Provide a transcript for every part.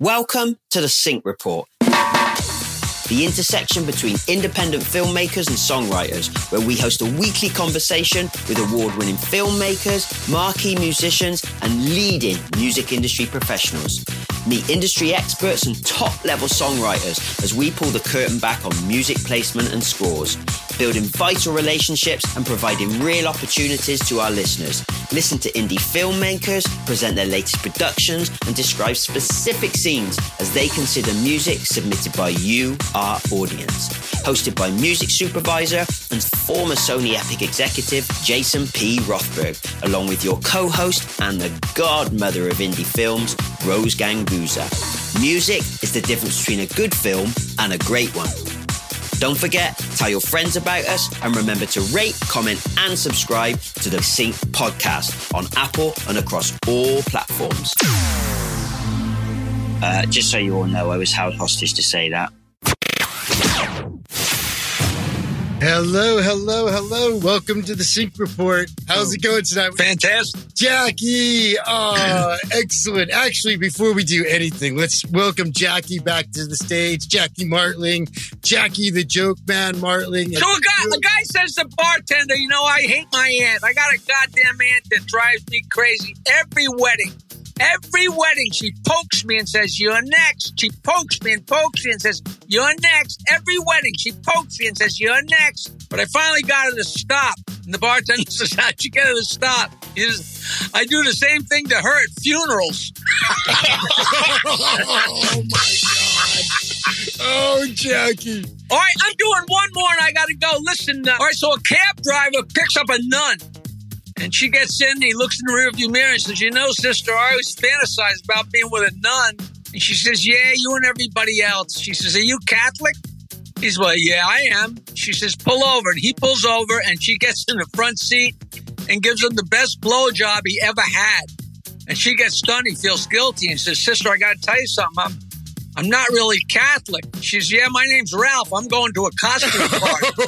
Welcome to the Sync Report, the intersection between independent filmmakers and songwriters, where we host a weekly conversation with award-winning filmmakers, marquee musicians, and leading music industry professionals. Meet industry experts and top-level songwriters as we pull the curtain back on music placement and scores, building vital relationships and providing real opportunities to our listeners. Listen to indie filmmakers present their latest productions and describe specific scenes as they consider music submitted by you, our audience. Hosted by music supervisor and former Sony Epic executive Jason P. Rothberg, along with your co-host and the godmother of indie films, Rose Ganguza. Music is the difference between a good film and a great one. Don't forget, tell your friends about us and remember to rate, comment and subscribe to the Sync podcast on Apple and across all platforms. Just so you all know, I was held hostage to say that. Hello. Welcome to the Sync Report. How's it going tonight? Fantastic. Jackie. Excellent. Actually, before we do anything, let's welcome Jackie back to the stage. Jackie Martling. Jackie the Joke Man Martling. So a guy says to the bartender, I hate my aunt. I got a goddamn aunt that drives me crazy. Every wedding, she pokes me and says, "You're next." She pokes me and says, "You're next." Every wedding, she pokes me and says, "You're next." But I finally got her to stop. And the bartender says, "How'd you get her to stop?" He says, "I do the same thing to her at funerals." Oh, my God. Oh, Jackie. All right, I'm doing one more and I got to go. Listen, all right, so a cab driver picks up a nun. And she gets in and he looks in the rearview mirror and says, "Sister, I always fantasize about being with a nun." And she says, "Yeah, you and everybody else." She says, "Are you Catholic?" He's like, "Yeah, I am." She says, "Pull over." And he pulls over and she gets in the front seat and gives him the best blowjob he ever had. And she gets stunned. He feels guilty and says, "Sister, I got to tell you something. I'm not really Catholic." She says, "Yeah, my name's Ralph. I'm going to a costume party."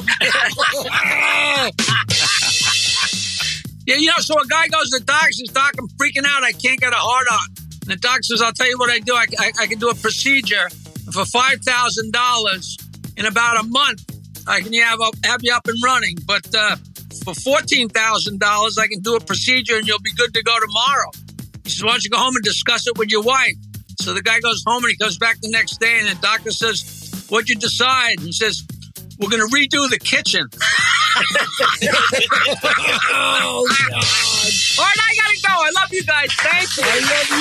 Yeah, so a guy goes to the doctor, says, "Doc, I'm freaking out. I can't get a hard on." And the doctor says, "I'll tell you what I do. I can do a procedure for $5,000 in about a month. I can have you up and running. But for $14,000, I can do a procedure and you'll be good to go tomorrow." He says, "Why don't you go home and discuss it with your wife?" So the guy goes home and he comes back the next day and the doctor says, "What'd you decide?" And he says, "We're going to redo the kitchen." Oh, God. All right, I got to go. I love you guys. Thank you. I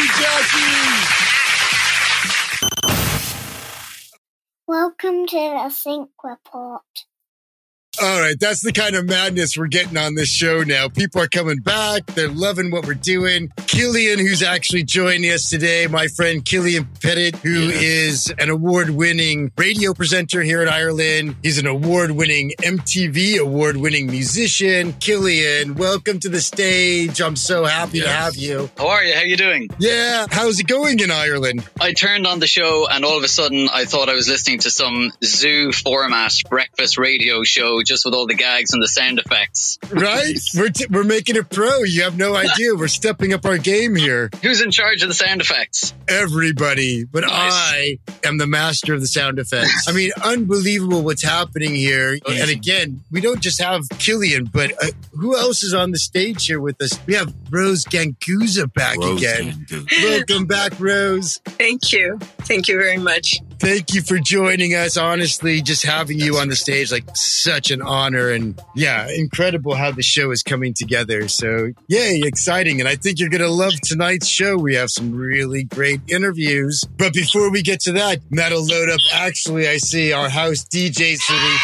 love you, Jackie. Welcome to the Sync Report. All right, that's the kind of madness we're getting on this show now. People are coming back. They're loving what we're doing. Killian, who's actually joining us today, my friend Killian Pettit, who is an award-winning radio presenter here in Ireland. He's an award-winning MTV award-winning musician. Killian, welcome to the stage. I'm so happy to have you. How are you? How you doing? Yeah, how's it going in Ireland? I turned on the show and all of a sudden I thought I was listening to some zoo format breakfast radio show just with all the gags and the sound effects. Right? We're making it pro. You have no idea. We're stepping up our game here. Who's in charge of the sound effects? Everybody. But Nice. I am the master of the sound effects. I mean, unbelievable what's happening here. And again, we don't just have Killian, but who else is on the stage here with us? We have Rose Ganguza back again. Welcome back, Rose. Thank you. Thank you very much. Thank you for joining us. Honestly, just having you on the stage, like such an honor. And yeah, incredible how the show is coming together. So yay, exciting. And I think you're going to love tonight's show. We have some really great interviews. But before we get to that, that'll load up. Actually, I see our house DJ City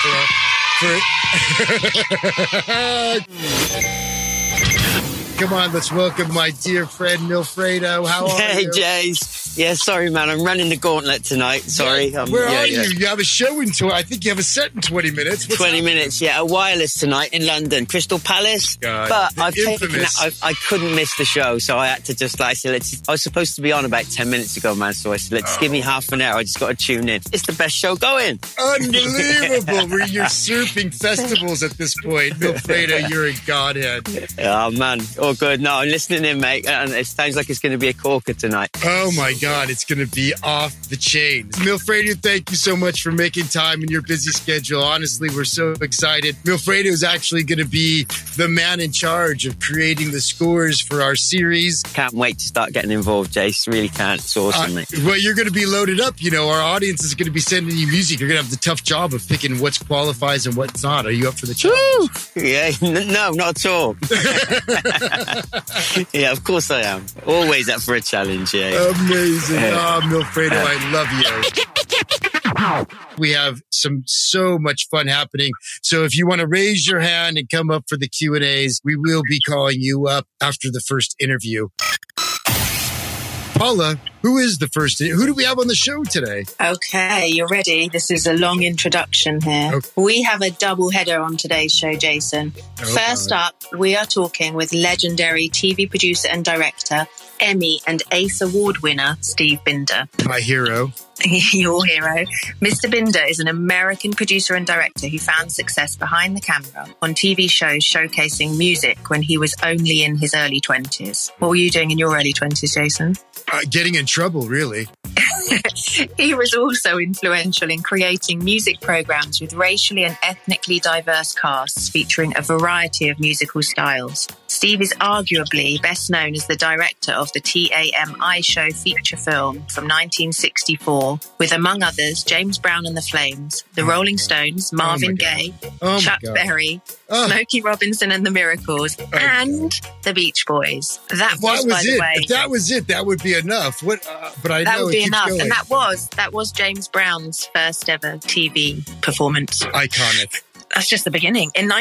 Come on, let's welcome my dear friend Milfredo. How are Hey, you? Jace. Yeah, sorry, man. I'm running the gauntlet tonight. Sorry. Where are you? You have a show I think you have a set in 20 minutes. What's 20 minutes, yeah. A wireless tonight in London, Crystal Palace. God, but the I couldn't miss the show, so I had to just I was supposed to be on about 10 minutes ago, man. So I said, give me half an hour. I just got to tune in. It's the best show going. Unbelievable. You're surfing festivals at this point. Milfredo, you're a godhead. Oh, man. All good. No, I'm listening in, mate. And it sounds like it's going to be a corker tonight. Oh, my God. on. It's going to be off the chain. Milfredo, thank you so much for making time in your busy schedule. Honestly, we're so excited. Milfredo is actually going to be the man in charge of creating the scores for our series. Can't wait to start getting involved, Jace. Really can't. It's awesome, mate. Well, you're going to be loaded up. You know, our audience is going to be sending you music. You're going to have the tough job of picking what qualifies and what's not. Are you up for the challenge? Yeah, no, not at all. Yeah, of course I am. Always up for a challenge, yeah. Amazing. Oh, Milfredo, I love you. We have so much fun happening. So if you want to raise your hand and come up for the Q&As, we will be calling you up after the first interview. Paula, who do we have on the show today? Okay, you're ready. This is a long introduction here. Okay. We have a double header on today's show, Jason. First up, we are talking with legendary TV producer and director, Emmy and Ace Award winner, Steve Binder. My hero. Your hero. Mr. Binder is an American producer and director who found success behind the camera on TV shows showcasing music when he was only in his early 20s. What were you doing in your early 20s, Jason? Getting in trouble, really. He was also influential in creating music programs with racially and ethnically diverse casts featuring a variety of musical styles. Steve is arguably best known as the director of the TAMI show feature film from 1964 with, among others, James Brown and the Flames, The Rolling Stones, Marvin Gaye, Chuck Berry, Smokey Robinson and the Miracles, and the Beach Boys. That was If that was it, that would be enough. But I that know would be enough, going. and that was James Brown's first ever TV performance. Iconic. That's just the beginning. In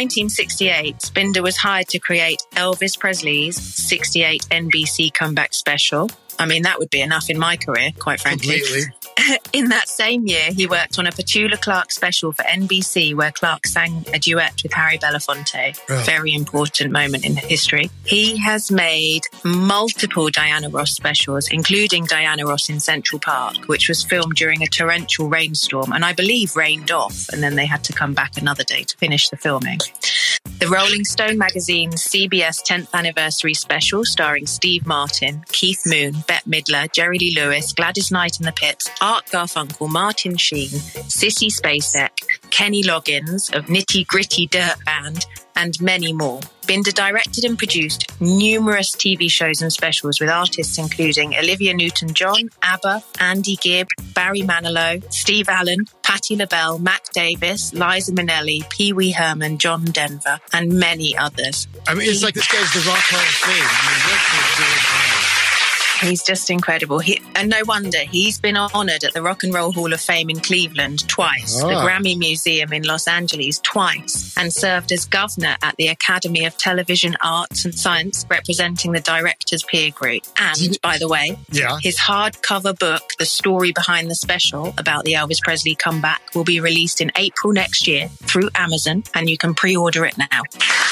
1968, Binder was hired to create Elvis Presley's 68 NBC comeback special. I mean, that would be enough in my career, quite frankly. Completely. In that same year, he worked on a Petula Clark special for NBC where Clark sang a duet with Harry Belafonte. Very important moment in history. He has made multiple Diana Ross specials, including Diana Ross in Central Park, which was filmed during a torrential rainstorm and I believe rained off, and then they had to come back another day to finish the filming. The Rolling Stone magazine's CBS 10th anniversary special starring Steve Martin, Keith Moon, Bette Midler, Jerry Lee Lewis, Gladys Knight and the Pips, Art Garfunkel, Martin Sheen, Sissy Spacek, Kenny Loggins of Nitty Gritty Dirt Band, and many more. Binder directed and produced numerous TV shows and specials with artists including Olivia Newton-John, ABBA, Andy Gibb, Barry Manilow, Steve Allen, Patti LaBelle, Mac Davis, Liza Minnelli, Pee Wee Herman, John Denver, and many others. I mean, it's like this guy's the Rock Hall of Fame. I mean, what is going on? He's just incredible. And no wonder, he's been honoured at the Rock and Roll Hall of Fame in Cleveland twice, the Grammy Museum in Los Angeles twice, and served as governor at the Academy of Television Arts and Science, representing the director's peer group. And, by the way, his hardcover book, The Story Behind the Special, about the Elvis Presley comeback, will be released in April next year through Amazon, and you can pre-order it now.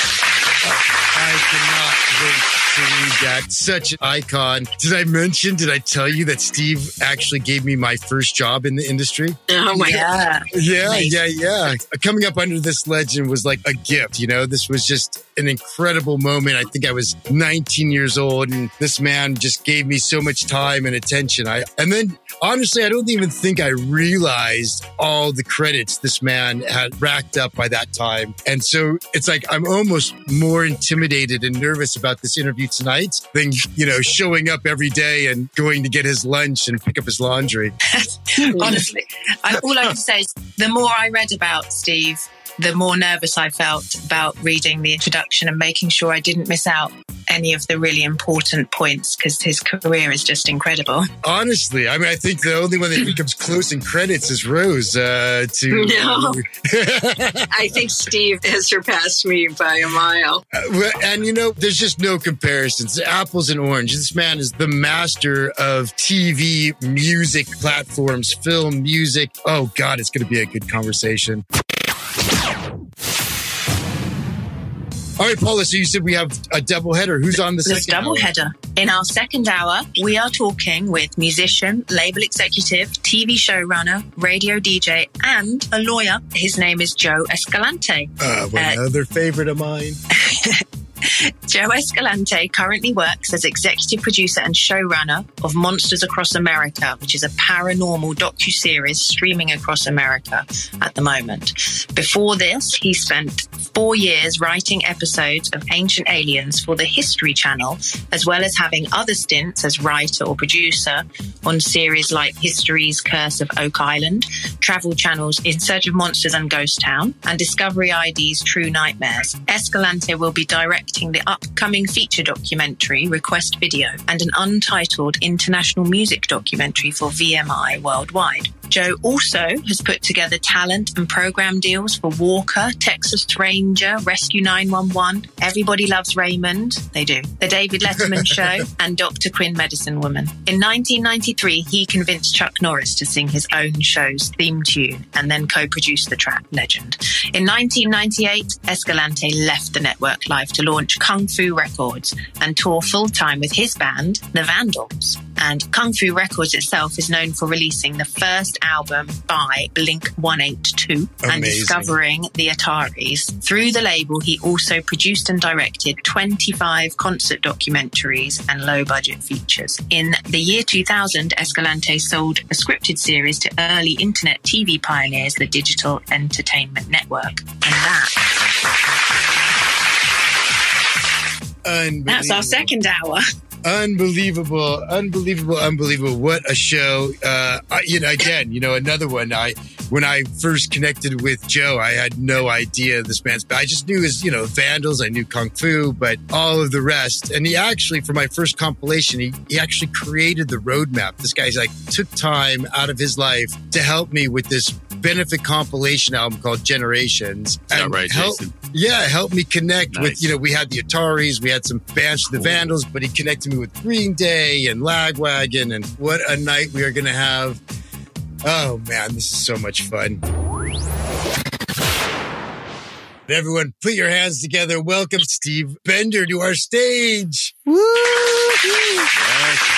I cannot wait to read that. Such an icon. Did I tell you that Steve actually gave me my first job in the industry? Oh my God. Yeah. Coming up under this legend was like a gift, you know? This was just an incredible moment. I think I was 19 years old and this man just gave me so much time and attention. And then honestly, I don't even think I realized all the credits this man had racked up by that time. And so it's like, I'm almost more intimidated and nervous about this interview tonight than, showing up every day and going to get his lunch and pick up his laundry. Honestly, all I can say is the more I read about Steve, the more nervous I felt about reading the introduction and making sure I didn't miss out any of the really important points because his career is just incredible. Honestly, I mean, I think the only one that becomes close in credits is Rose. No. I think Steve has surpassed me by a mile. And there's just no comparisons. Apples and oranges. This man is the master of TV music platforms, film music. Oh God, it's going to be a good conversation. All right, Paula, so you said we have a double header. Who's on the second hour? Double header. In our second hour, we are talking with musician, label executive, TV showrunner, radio DJ, and a lawyer. His name is Joe Escalante. Another favorite of mine. Joe Escalante currently works as executive producer and showrunner of Monsters Across America, which is a paranormal docuseries streaming across America at the moment. Before this, he spent 4 years writing episodes of Ancient Aliens for the History Channel, as well as having other stints as writer or producer on series like History's Curse of Oak Island, Travel Channel's In Search of Monsters and Ghost Town, and Discovery ID's True Nightmares. Escalante will be directing the upcoming feature documentary Request Video and an untitled international music documentary for VMI Worldwide. Joe also has put together talent and program deals for Walker, Texas Ranger, Rescue 911, Everybody Loves Raymond, they do, The David Letterman Show, and Dr. Quinn Medicine Woman. In 1993, he convinced Chuck Norris to sing his own show's theme tune and then co-produced the track Legend. In 1998, Escalante left the network live to launch Kung Fu Records and tour full-time with his band, The Vandals. And Kung Fu Records itself is known for releasing the first album by Blink-182 and discovering the Ataris. Through the label, he also produced and directed 25 concert documentaries and low-budget features. In the year 2000, Escalante sold a scripted series to early internet TV pioneers, the Digital Entertainment Network. And that's our second hour. Unbelievable. What a show. Another one. When I first connected with Joe, I had no idea this man's, I just knew his, Vandals. I knew Kung Fu, but all of the rest. And he actually, for my first compilation, he actually created the roadmap. This guy's took time out of his life to help me with this benefit compilation album called Generations. And right, Jason? Yeah, helped me connect with, we had the Ataris, we had some bands to the Vandals, but he connected me with Green Day and Lagwagon, and what a night we are going to have. Oh man, this is so much fun. Everyone, put your hands together. Welcome Steve Bender to our stage. Woo! Yes.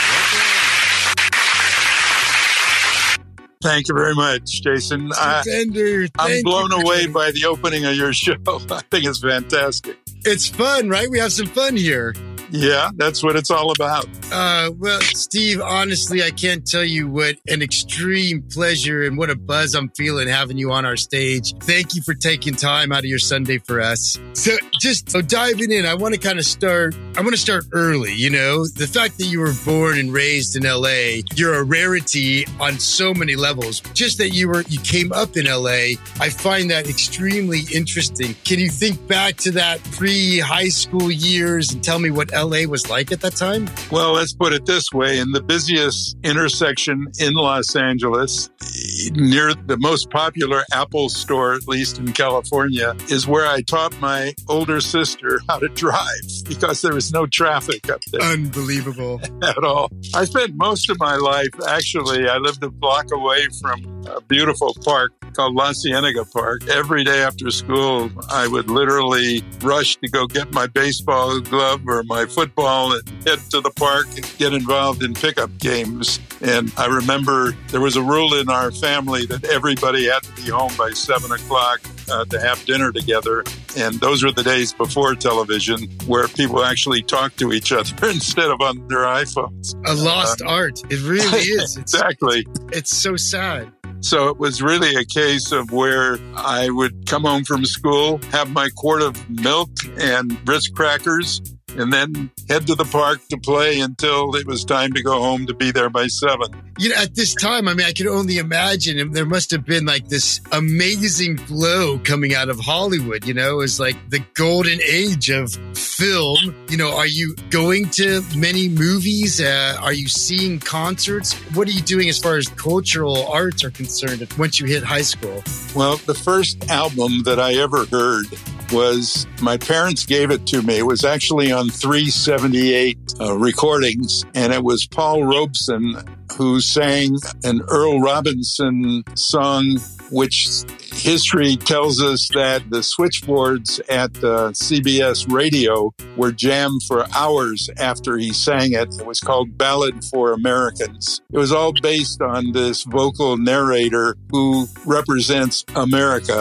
Thank you very much, Jason. Bender, I'm blown away by the opening of your show. I think it's fantastic. It's fun, right? We have some fun here. Yeah, that's what it's all about. Well, Steve, honestly, I can't tell you what an extreme pleasure and what a buzz I'm feeling having you on our stage. Thank you for taking time out of your Sunday for us. So diving in, I want to start early, the fact that you were born and raised in LA, you're a rarity on so many levels. Just that you came up in LA, I find that extremely interesting. Can you think back to that pre-high school years and tell me what LA was like at that time? Well, let's put it this way. In the busiest intersection in Los Angeles, near the most popular Apple store, at least in California, is where I taught my older sister how to drive because there was no traffic up there. Unbelievable. At all. I spent most of my life, actually, I lived a block away from a beautiful park called La Cienega Park. Every day after school, I would literally rush to go get my baseball glove or my football and head to the park and get involved in pickup games. And I remember there was a rule in our family that everybody had to be home by 7 o'clock to have dinner together. And those were the days before television where people actually talked to each other instead of on their iPhones. A lost art. It really is. Exactly. It's so sad. So it was really a case of where I would come home from school, have my quart of milk and Ritz crackers, and then head to the park to play until it was time to go home to be there by 7. At this time, I could only imagine there must have been this amazing glow coming out of Hollywood. It was like the golden age of film. Are you going to many movies? Are you seeing concerts? What are you doing as far as cultural arts are concerned once you hit high school? Well, the first album that I ever heard was my parents gave it to me. It was actually on 378 recordings, and it was Paul Robeson who sang an Earl Robinson song, which history tells us that the switchboards at CBS radio were jammed for hours after he sang it. It was called Ballad for Americans. It was all based on this vocal narrator who represents America,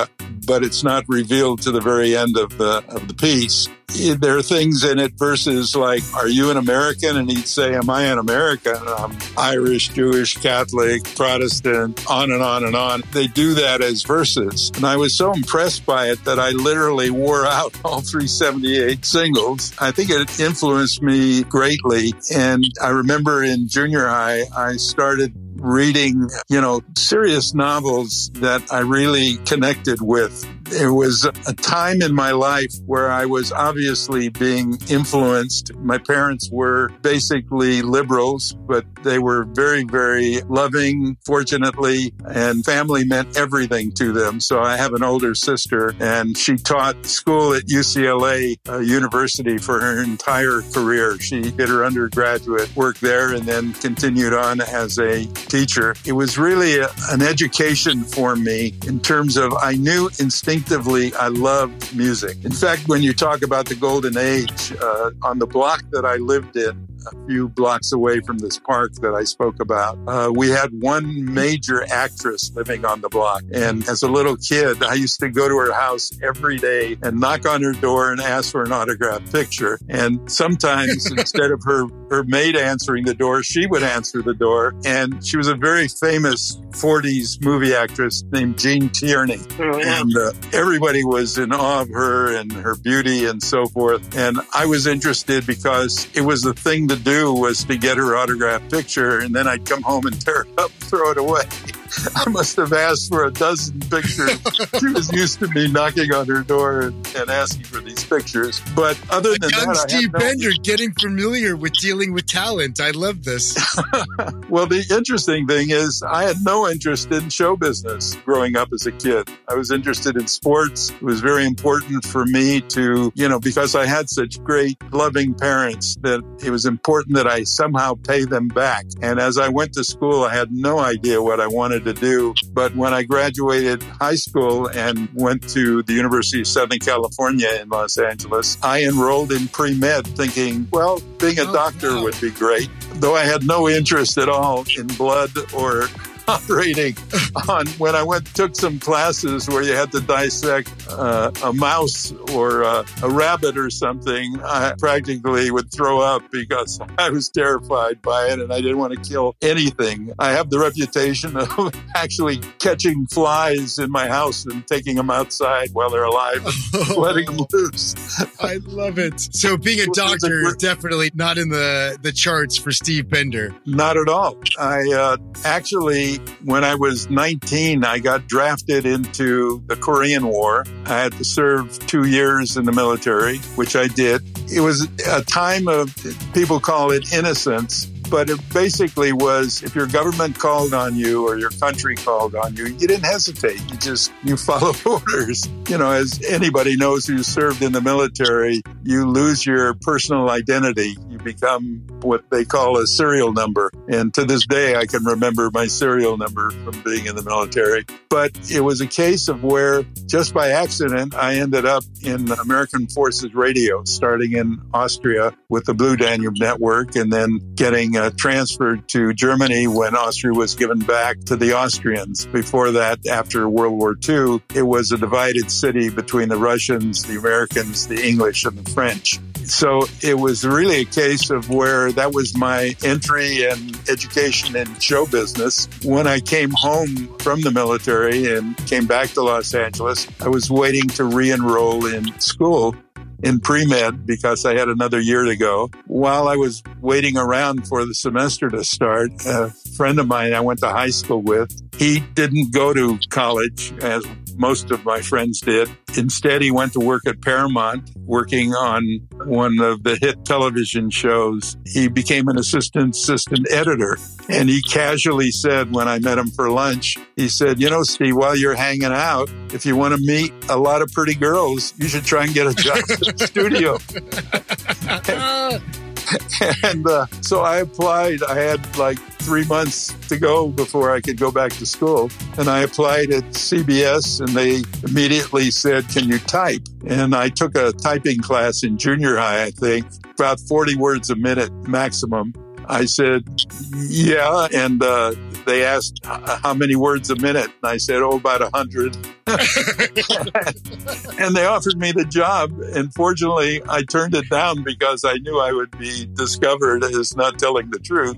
but it's not revealed to the very end of the piece. There are things in it, verses like, are you an American? And he'd say, am I an American? I'm Irish, Jewish, Catholic, Protestant, on and on and on. They do that as verses. And I was so impressed by it that I literally wore out all 378 singles. I think it influenced me greatly. And I remember in junior high, I started reading, serious novels that I really connected with. There was a time in my life where I was obviously being influenced. My parents were basically liberals, but they were very, very loving, fortunately, and family meant everything to them. So I have an older sister, and she taught school at UCLA University for her entire career. She did her undergraduate work there and then continued on as a teacher. It was really an education for me in terms of I knew instinctively I loved music. In fact, when you talk about the golden age, on the block that I lived in, a few blocks away from this park that I spoke about, we had one major actress living on the block. And as a little kid, I used to go to her house every day and knock on her door and ask for an autographed picture. And sometimes instead of her maid answering the door, she would answer the door. And she was a very famous 40s movie actress named Jean Tierney. Oh, yeah. And everybody was in awe of her and her beauty and so forth. And I was interested because it was the thing to do was to get her autographed picture, and then I'd come home and tear it up, throw it away. I must have asked for a dozen pictures. She was used to me knocking on her door and asking for these pictures. But other than that, Steve Bender getting familiar with dealing with talent. I love this. Well, the interesting thing is I had no interest in show business growing up as a kid. I was interested in sports. It was very important for me to, because I had such great, loving parents, that it was important that I somehow pay them back. And as I went to school, I had no idea what I wanted to do. But when I graduated high school and went to the University of Southern California in Los Angeles, I enrolled in pre-med thinking, well, being a doctor would be great. Though I had no interest at all in blood or operating on. When I took some classes where you had to dissect a mouse or a rabbit or something, I practically would throw up because I was terrified by it and I didn't want to kill anything. I have the reputation of actually catching flies in my house and taking them outside while they're alive and letting them loose. I love it. So being a doctor is definitely not in the charts for Steve Bender. Not at all. I actually, when I was 19, I got drafted into the Korean War. I had to serve 2 years in the military, which I did. It was a time of, people call it innocence, but it basically was if your government called on you or your country called on you, you didn't hesitate. You follow orders. As anybody knows who served in the military, you lose your personal identity. You become what they call a serial number. And to this day, I can remember my serial number from being in the military. But it was a case of where, just by accident, I ended up in American Forces Radio, starting in Austria with the Blue Danube Network, and then getting transferred to Germany when Austria was given back to the Austrians. Before that, after World War II, it was a divided city between the Russians, the Americans, the English, and the French. So it was really a case of where that was my entry and education in show business. When I came home from the military and came back to Los Angeles, I was waiting to re-enroll in school in pre-med because I had another year to go. While I was waiting around for the semester to start, a friend of mine I went to high school with, he didn't go to college as most of my friends did. Instead, he went to work at Paramount, working on one of the hit television shows. He became an assistant editor. And he casually said, when I met him for lunch, he said, Steve, while you're hanging out, if you want to meet a lot of pretty girls, you should try and get a job at the studio. And so I applied. I had like 3 months to go before I could go back to school. And I applied at CBS, and they immediately said, can you type? And I took a typing class in junior high, I think, about 40 words a minute maximum. I said, yeah. And they asked how many words a minute. And I said, about 100. And they offered me the job. And fortunately, I turned it down because I knew I would be discovered as not telling the truth.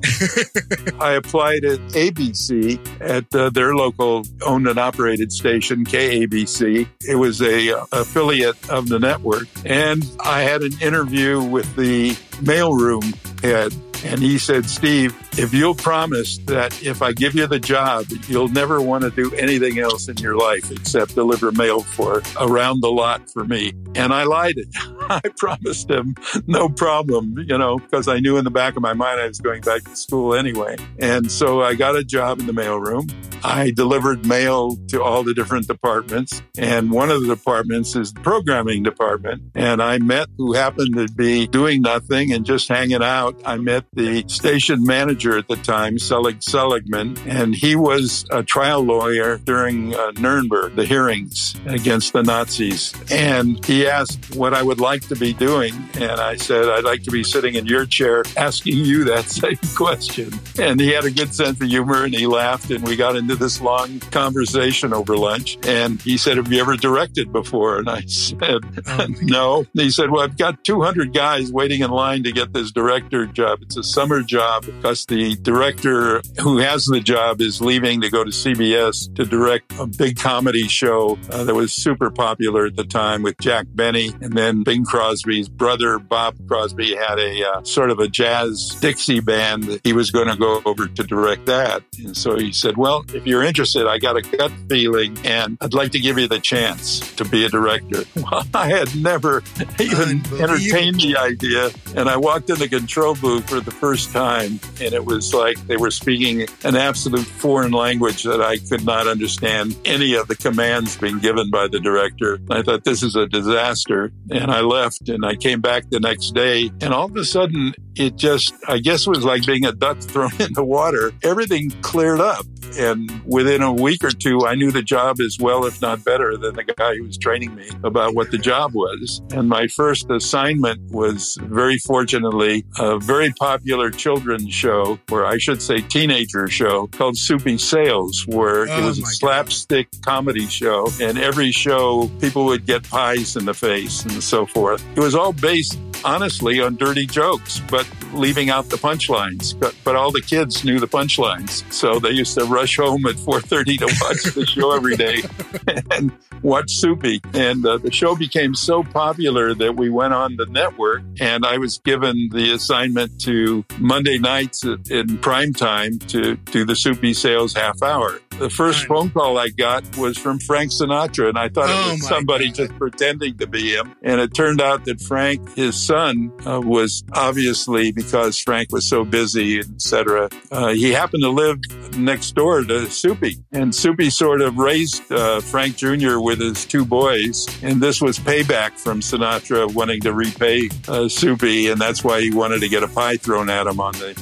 I applied at ABC at their local owned and operated station, KABC. It was a affiliate of the network. And I had an interview with the mailroom head. And he said, Steve, if you'll promise that if I give you the job, you'll never want to do anything else in your life except deliver mail for around the lot for me. And I lied. I promised him no problem, because I knew in the back of my mind I was going back to school anyway. And so I got a job in the mailroom. I delivered mail to all the different departments. And one of the departments is the programming department. And I met who happened to be doing nothing and just hanging out. I met the station manager at the time, Selig Seligman, and he was a trial lawyer during Nuremberg, the hearings against the Nazis. And he asked what I would like to be doing. And I said, I'd like to be sitting in your chair asking you that same question. And he had a good sense of humor and he laughed and we got into this long conversation over lunch. And he said, have you ever directed before? And I said, no. And he said, well, I've got 200 guys waiting in line to get this director job. It's a summer job because the director who has the job is leaving to go to CBS to direct a big comedy show that was super popular at the time with Jack Benny. And then Bing Crosby's brother, Bob Crosby, had a sort of a jazz Dixie band. He was going to go over to direct that. And so he said, well, if you're interested, I got a gut feeling and I'd like to give you the chance to be a director. Well, I had never even entertained the idea. And I walked in the control booth for the first time, and it was like they were speaking an absolute foreign language that I could not understand any of the commands being given by the director. I thought, this is a disaster. And I left, and I came back the next day, and all of a sudden, it just, I guess it was like being a duck thrown in the water. Everything cleared up. And within a week or two, I knew the job as well, if not better, than the guy who was training me about what the job was. And my first assignment was, very fortunately, a very popular children's show, or I should say teenager show, called Soupy Sales, where it was a slapstick comedy show. And every show, people would get pies in the face and so forth. It was all based, honestly, on dirty jokes, but leaving out the punchlines. But all the kids knew the punchlines. So they used to rush home at 4:30 to watch the show every day and watch Soupy. And the show became so popular that we went on the network, and I was given the assignment to Monday nights in prime time to do the Soupy Sales half hour. The first phone call I got was from Frank Sinatra, and I thought it was somebody just pretending to be him. And it turned out that Frank, his son, was obviously, because Frank was so busy, etc., he happened to live next door to Soupy. And Soupy sort of raised Frank Jr. with his two boys. And this was payback from Sinatra wanting to repay Soupy. And that's why he wanted to get a pie thrown at him on the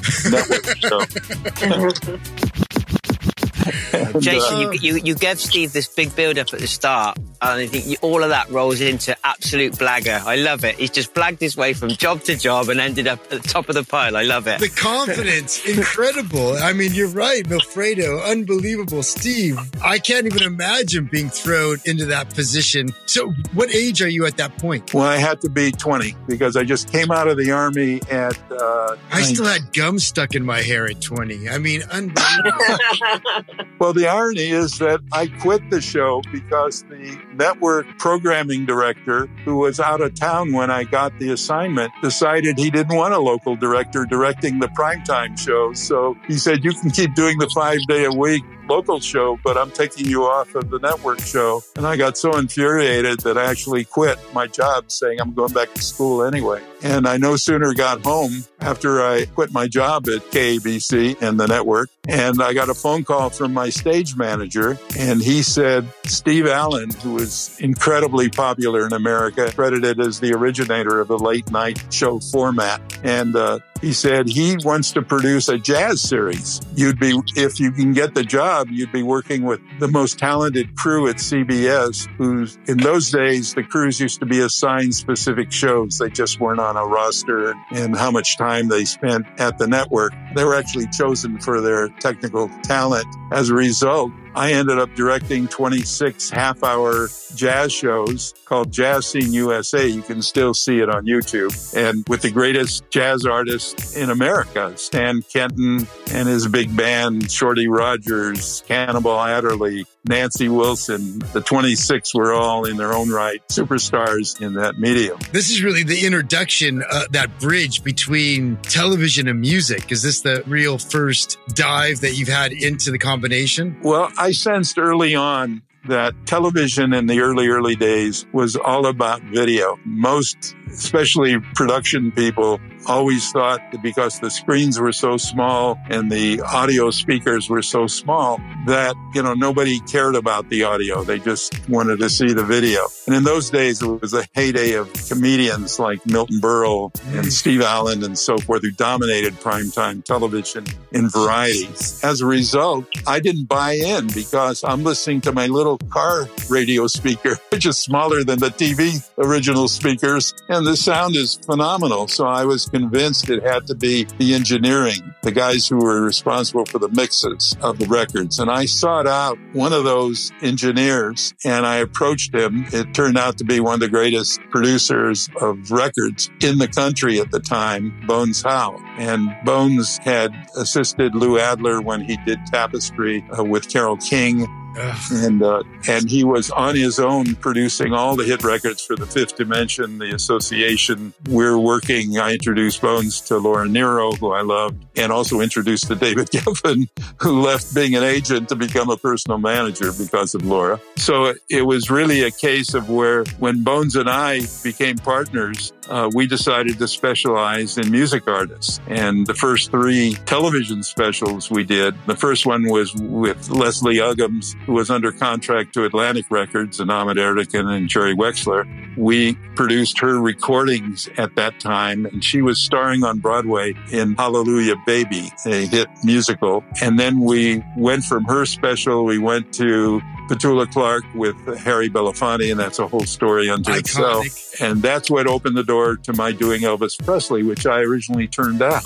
network show. Jason, you gave Steve this big build-up at the start, and I think all of that rolls into absolute blagger. I love it. He's just blagged his way from job to job and ended up at the top of the pile. I love it. The confidence, incredible. I mean, you're right, Wilfredo, unbelievable. Steve, I can't even imagine being thrown into that position. So what age are you at that point? Well, I had to be 20 because I just came out of the Army at... I still had gum stuck in my hair at 20. I mean, unbelievable. Well, the irony is that I quit the show because the network programming director, who was out of town when I got the assignment, decided he didn't want a local director directing the primetime show. So he said, you can keep doing the 5-day-a-week local show, but I'm taking you off of the network show. And I got so infuriated that I actually quit my job, saying I'm going back to school anyway. And I no sooner got home after I quit my job at KABC and the network, and I got a phone call from my stage manager, and he said, Steve Allen, who was incredibly popular in America, credited as the originator of the late night show format. And He said he wants to produce a jazz series. If you can get the job, you'd be working with the most talented crew at CBS, who's, in those days, the crews used to be assigned specific shows. They just weren't on a roster and how much time they spent at the network. They were actually chosen for their technical talent. As a result, I ended up directing 26 half-hour jazz shows called Jazz Scene USA. You can still see it on YouTube. And with the greatest jazz artists in America, Stan Kenton and his big band, Shorty Rogers, Cannonball Adderley, Nancy Wilson. The 26 were all in their own right superstars in that medium. This is really the introduction, that bridge between television and music. Is this the real first dive that you've had into the combination? Well, I sensed early on that television in the early days was all about video. Most, especially production people, always thought that because the screens were so small and the audio speakers were so small that, nobody cared about the audio. They just wanted to see the video. And in those days, it was a heyday of comedians like Milton Berle and Steve Allen and so forth, who dominated primetime television in variety. As a result, I didn't buy in because I'm listening to my little car radio speaker, which is smaller than the TV original speakers, and the sound is phenomenal. So I was convinced it had to be the engineering, the guys who were responsible for the mixes of the records. And I sought out one of those engineers and I approached him. It turned out to be one of the greatest producers of records in the country at the time, Bones Howe. And Bones had assisted Lou Adler when he did Tapestry with Carole King. And he was on his own producing all the hit records for the Fifth Dimension, the Association. I introduced Bones to Laura Nyro, who I loved, and also introduced to David Geffen, who left being an agent to become a personal manager because of Laura. So it was really a case of where when Bones and I became partners, we decided to specialize in music artists. And the first 3 television specials we did, the first one was with Leslie Uggams, who was under contract to Atlantic Records, and Ahmet Ertegun and Jerry Wexler. We produced her recordings at that time, and she was starring on Broadway in Hallelujah Baby, a hit musical. And then we went from her special, we went to Petula Clark with Harry Belafonte, and that's a whole story unto itself. And that's what opened the door to my doing Elvis Presley, which I originally turned down.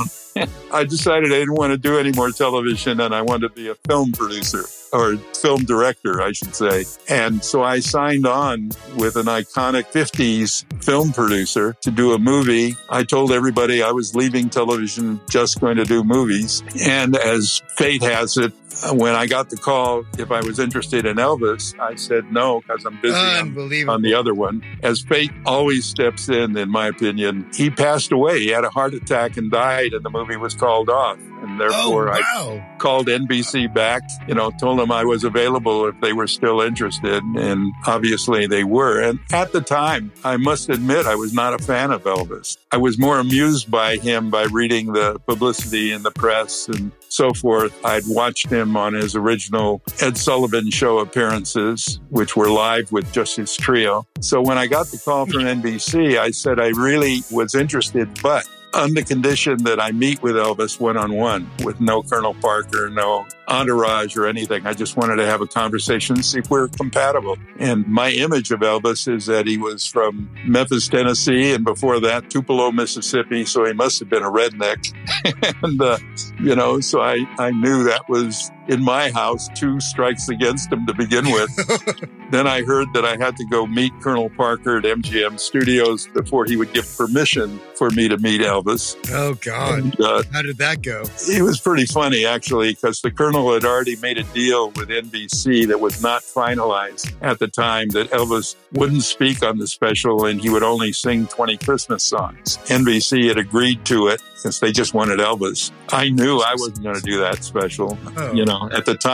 I decided I didn't want to do any more television, and I wanted to be a film producer, or film director, I should say. And so I signed on with an iconic 50s film producer to do a movie. I told everybody I was leaving television, just going to do movies. And as fate has it, when I got the call if I was interested in Elvis, I said no because I'm busy on the other one. As fate always steps in my opinion, he passed away. He had a heart attack and died, and the movie was called off. And therefore, I called NBC back, told them I was available if they were still interested. And obviously they were. And at the time, I must admit, I was not a fan of Elvis. I was more amused by him by reading the publicity in the press and so forth. I'd watched him on his original Ed Sullivan Show appearances, which were live with just his trio. So when I got the call from NBC, I said I really was interested, but on the condition that I meet with Elvis one-on-one with no Colonel Parker, no entourage or anything. I just wanted to have a conversation and see if we're compatible. And my image of Elvis is that he was from Memphis, Tennessee, and before that, Tupelo, Mississippi. So he must have been a redneck. And, so I knew that was in my house 2 strikes against him to begin with. Then I heard that I had to go meet Colonel Parker at MGM Studios before he would give permission for me to meet Elvis. Oh, God. And, how did that go? It was pretty funny, actually, because the Colonel had already made a deal with NBC that was not finalized at the time, that Elvis wouldn't speak on the special and he would only sing 20 Christmas songs. NBC had agreed to it since they just wanted Elvis. I knew I wasn't going to do that special. At the time,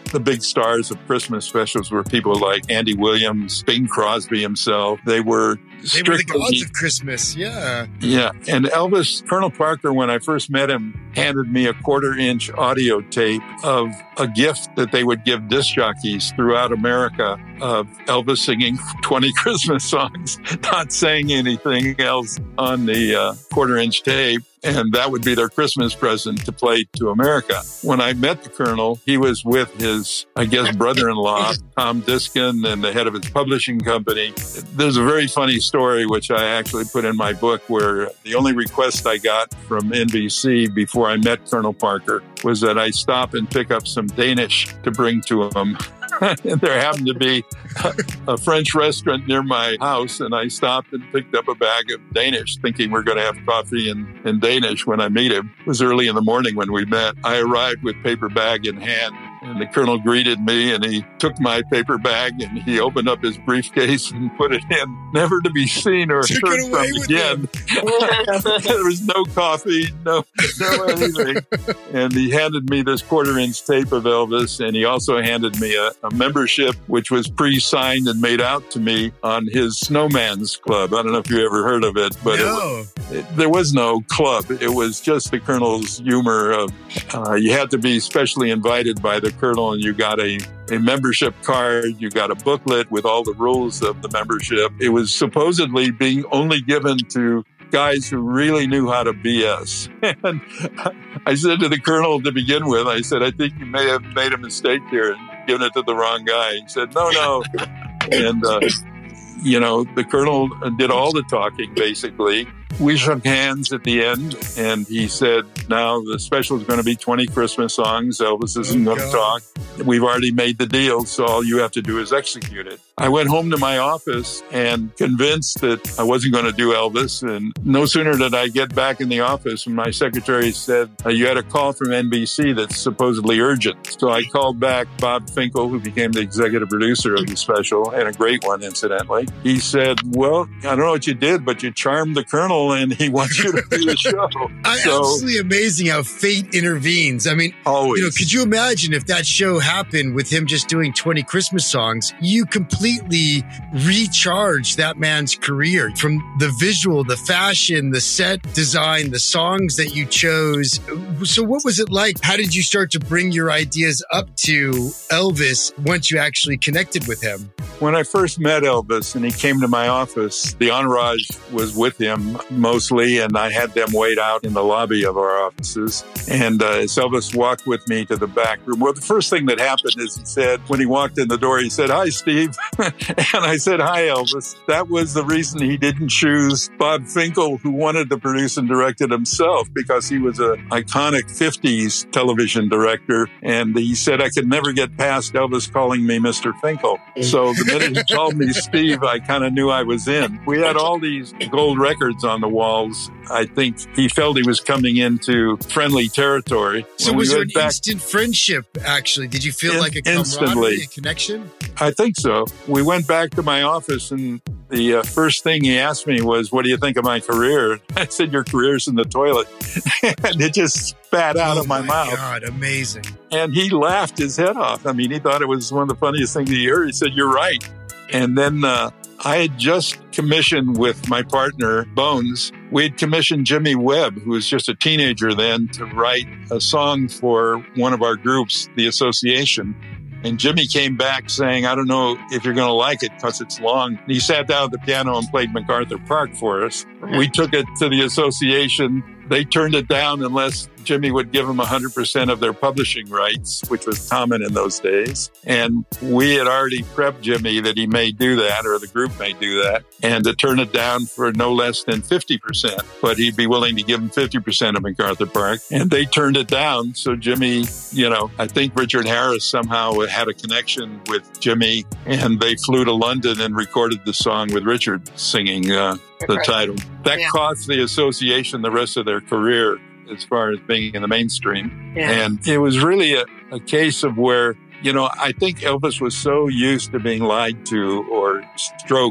the big stars of Christmas specials were people like Andy Williams, Bing Crosby himself. They were the gods of Christmas, yeah. Yeah, and Elvis, Colonel Parker, when I first met him, handed me a 1/4-inch audio tape of a gift that they would give disc jockeys throughout America of Elvis singing 20 Christmas songs, not saying anything else on the 1/4-inch tape. And that would be their Christmas present to play to America. When I met the Colonel, he was with his, I guess, brother-in-law, Tom Diskin, and the head of his publishing company. There's a very funny story, which I actually put in my book, where the only request I got from NBC before I met Colonel Parker was that I stop and pick up some Danish to bring to him. And there happened to be a French restaurant near my house, and I stopped and picked up a bag of Danish, thinking we're going to have coffee in Danish when I meet him. It was early in the morning when we met. I arrived with paper bag in hand, and the Colonel greeted me, and he took my paper bag, and he opened up his briefcase and put it in, never to be seen or heard from again. There was no coffee, no anything. And he handed me this 1/4-inch tape of Elvis, and he also handed me a membership, which was pre-signed and made out to me on his Snowman's Club. I don't know if you ever heard of it, but there was no club. It was just the Colonel's humor of you had to be specially invited by the Colonel, and you got a membership card, you got a booklet with all the rules of the membership. It was supposedly being only given to guys who really knew how to BS. And I said to the Colonel to begin with, I said, I think you may have made a mistake here and given it to the wrong guy. He said, no. And, the Colonel did all the talking, basically. We shook hands at the end, and he said, now the special is going to be 20 Christmas songs. Elvis isn't going to talk. We've already made the deal, so all you have to do is execute it. I went home to my office and convinced that I wasn't going to do Elvis. And no sooner did I get back in the office, and my secretary said, you had a call from NBC that's supposedly urgent. So I called back Bob Finkel, who became the executive producer of the special, and a great one, incidentally. He said, well, I don't know what you did, but you charmed the Colonel, and he wants you to do the show. Absolutely amazing how fate intervenes. I mean, always. Could you imagine if that show happened with him just doing 20 Christmas songs? You completely recharged that man's career from the visual, the fashion, the set design, the songs that you chose. So what was it like? How did you start to bring your ideas up to Elvis once you actually connected with him? When I first met Elvis and he came to my office, the entourage was with him mostly, and I had them wait out in the lobby of our offices. And as Elvis walked with me to the back room, well, the first thing that happened is he said, when he walked in the door, he said, "Hi, Steve." And I said, "Hi, Elvis." That was the reason he didn't choose Bob Finkel, who wanted to produce and direct it himself, because he was an iconic 50s television director. And he said, I could never get past Elvis calling me Mr. Finkel. So the minute he called me Steve, I kind of knew I was in. We had all these gold records on the walls. I think he felt he was coming into friendly territory. So was there an instant friendship, actually? Did you feel like a camaraderie, a connection? I think so. We went back to my office, and the first thing he asked me was, "What do you think of my career?" I said, "Your career's in the toilet." And it just spat out of my mouth. God, amazing. And he laughed his head off. I mean, he thought it was one of the funniest things he heard. He said, "You're right." And then I had just commissioned with my partner, Bones. We had commissioned Jimmy Webb, who was just a teenager then, to write a song for one of our groups, The Association. And Jimmy came back saying, "I don't know if you're going to like it because it's long." And he sat down at the piano and played MacArthur Park for us. We took it to the Association. They turned it down unless Jimmy would give them 100% of their publishing rights, which was common in those days. And we had already prepped Jimmy that he may do that, or the group may do that, and to turn it down for no less than 50%. But he'd be willing to give them 50% of MacArthur Park. And they turned it down. So Jimmy, I think Richard Harris somehow had a connection with Jimmy, and they flew to London and recorded the song with Richard singing the title. That cost the Association the rest of their career as far as being in the mainstream. Yeah. And it was really a case of where, I think Elvis was so used to being lied to or stroked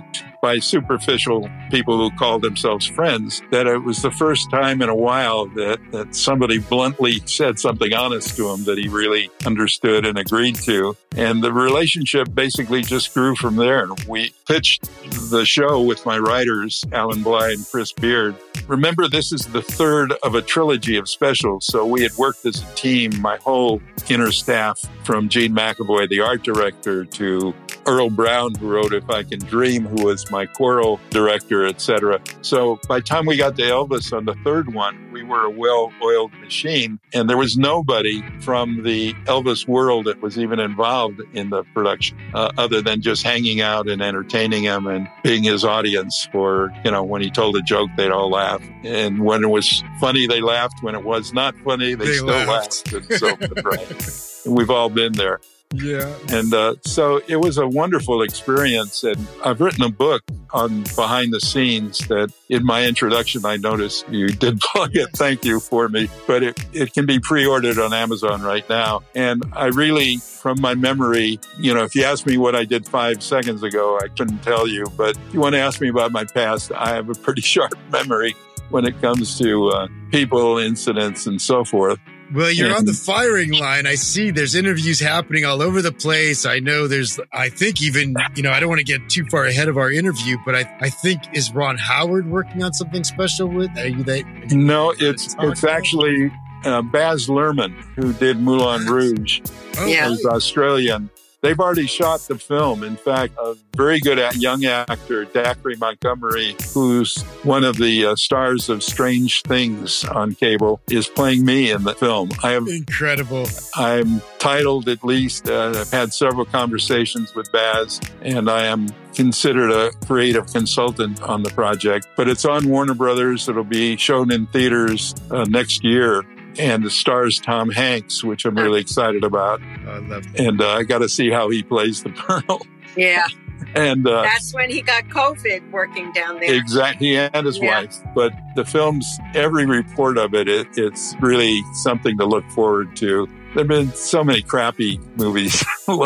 by superficial people who called themselves friends, that it was the first time in a while that somebody bluntly said something honest to him that he really understood and agreed to. And the relationship basically just grew from there. We pitched the show with my writers, Alan Bly and Chris Beard. Remember, this is the third of a trilogy of specials. So we had worked as a team, my whole inner staff, from Gene McAvoy, the art director, to Earl Brown, who wrote If I Can Dream, who was my choral director, etc. So by the time we got to Elvis on the third one, we were a well-oiled machine, and there was nobody from the Elvis world that was even involved in the production, other than just hanging out and entertaining him and being his audience for, when he told a joke, they'd all laugh. And when it was funny, they laughed. When it was not funny, they still laughed. And so, right. We've all been there. Yeah. And so it was a wonderful experience. And I've written a book on behind the scenes that in my introduction, I noticed you did plug it. Thank you for me. But it can be pre-ordered on Amazon right now. And I really, from my memory, if you asked me what I did 5 seconds ago, I couldn't tell you. But if you want to ask me about my past, I have a pretty sharp memory when it comes to people, incidents, and so forth. Well, you're on the firing line. I see there's interviews happening all over the place. I know I think even, I don't want to get too far ahead of our interview, but I think, is Ron Howard working on something special with? Are you that? No, it's actually Baz Luhrmann, who did Moulin Rouge. Oh, Yeah. He's Australian. They've already shot the film. In fact, a very good young actor, Dacre Montgomery, who's one of the stars of Strange Things on cable, is playing me in the film. Incredible. I'm titled, at least. I've had several conversations with Baz, and I am considered a creative consultant on the project. But it's on Warner Brothers. It'll be shown in theaters next year. And it stars Tom Hanks, which I'm really excited about. I love that. And I got to see how he plays the Colonel. Yeah. And That's when he got COVID working down there. exactly, he and his Yeah. wife. But the film's, every report of it's really something to look forward to. There have been so many crappy movies,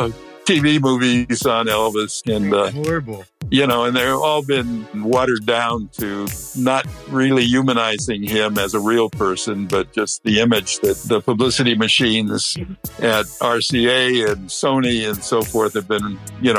TV movies on Elvis, and Horrible. and they've all been watered down to not really humanizing him as a real person, but just the image that the publicity machines at RCA and Sony and so forth have been,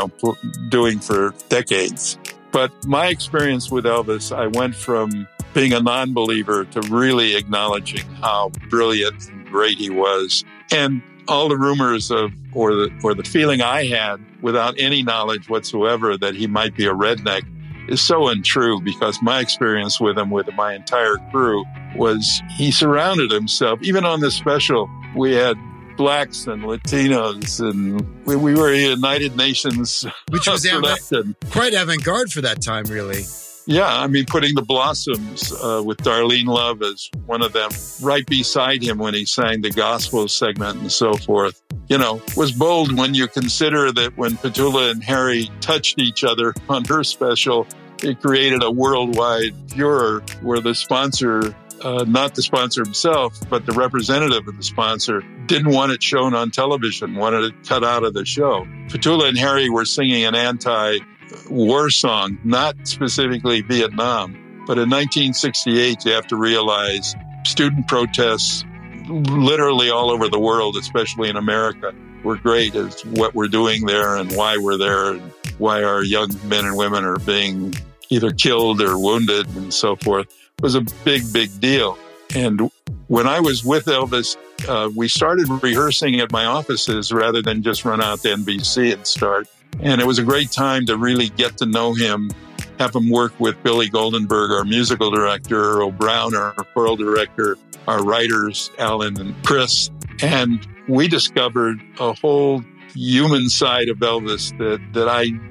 doing for decades. But my experience with Elvis, I went from being a non-believer to really acknowledging how brilliant and great he was. And all the rumors or the feeling I had without any knowledge whatsoever that he might be a redneck is so untrue, because my experience with him, with my entire crew, was he surrounded himself. Even on this special, we had blacks and Latinos, and we were a United Nations Which was production. quite avant-garde for that time, really. Yeah, putting the Blossoms with Darlene Love as one of them right beside him when he sang the gospel segment and so forth, was bold when you consider that when Petula and Harry touched each other on her special, it created a worldwide furor where the sponsor, not the sponsor himself, but the representative of the sponsor, didn't want it shown on television, wanted it cut out of the show. Petula and Harry were singing an anti-war song, not specifically Vietnam. But in 1968, you have to realize student protests literally all over the world, especially in America, were great as what we're doing there and why we're there and why our young men and women are being either killed or wounded and so forth. It was a big, big deal. And when I was with Elvis, we started rehearsing at my offices rather than just run out to NBC and start. And it was a great time to really get to know him, have him work with Billy Goldenberg, our musical director, Earl Brown, our choral director, our writers, Alan and Chris. And we discovered a whole human side of Elvis that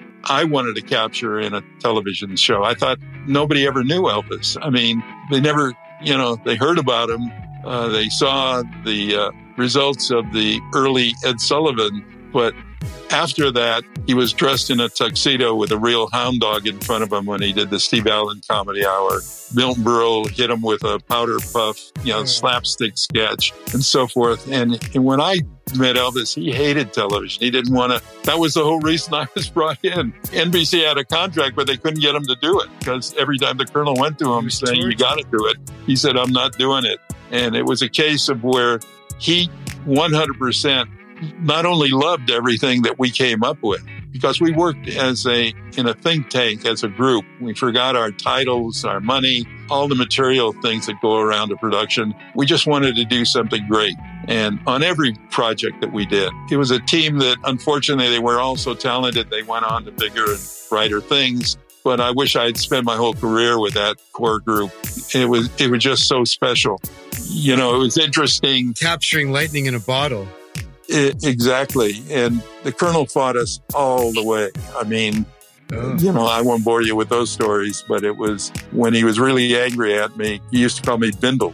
I wanted to capture in a television show. I thought nobody ever knew Elvis. They never, they heard about him. They saw the results of the early Ed Sullivan, but after that, he was dressed in a tuxedo with a real hound dog in front of him when he did the Steve Allen Comedy Hour. Milton Berle hit him with a powder puff, slapstick sketch and so forth. And when I met Elvis, he hated television. He didn't want to. That was the whole reason I was brought in. NBC had a contract, but they couldn't get him to do it because every time the Colonel went to him saying, you got to do it, he said, I'm not doing it. And it was a case of where he 100% not only loved everything that we came up with, because we worked in a think tank as a group. We forgot our titles, our money, all the material things that go around a production. We just wanted to do something great. And on every project that we did, it was a team that, unfortunately, they were all so talented. They went on to bigger and brighter things. But I wish I had spent my whole career with that core group. It was just so special. You know, it was interesting. Capturing lightning in a bottle. Exactly. And the Colonel fought us all the way. I mean, you know, I won't bore you with those stories, but it was when he was really angry at me, he used to call me Bindle,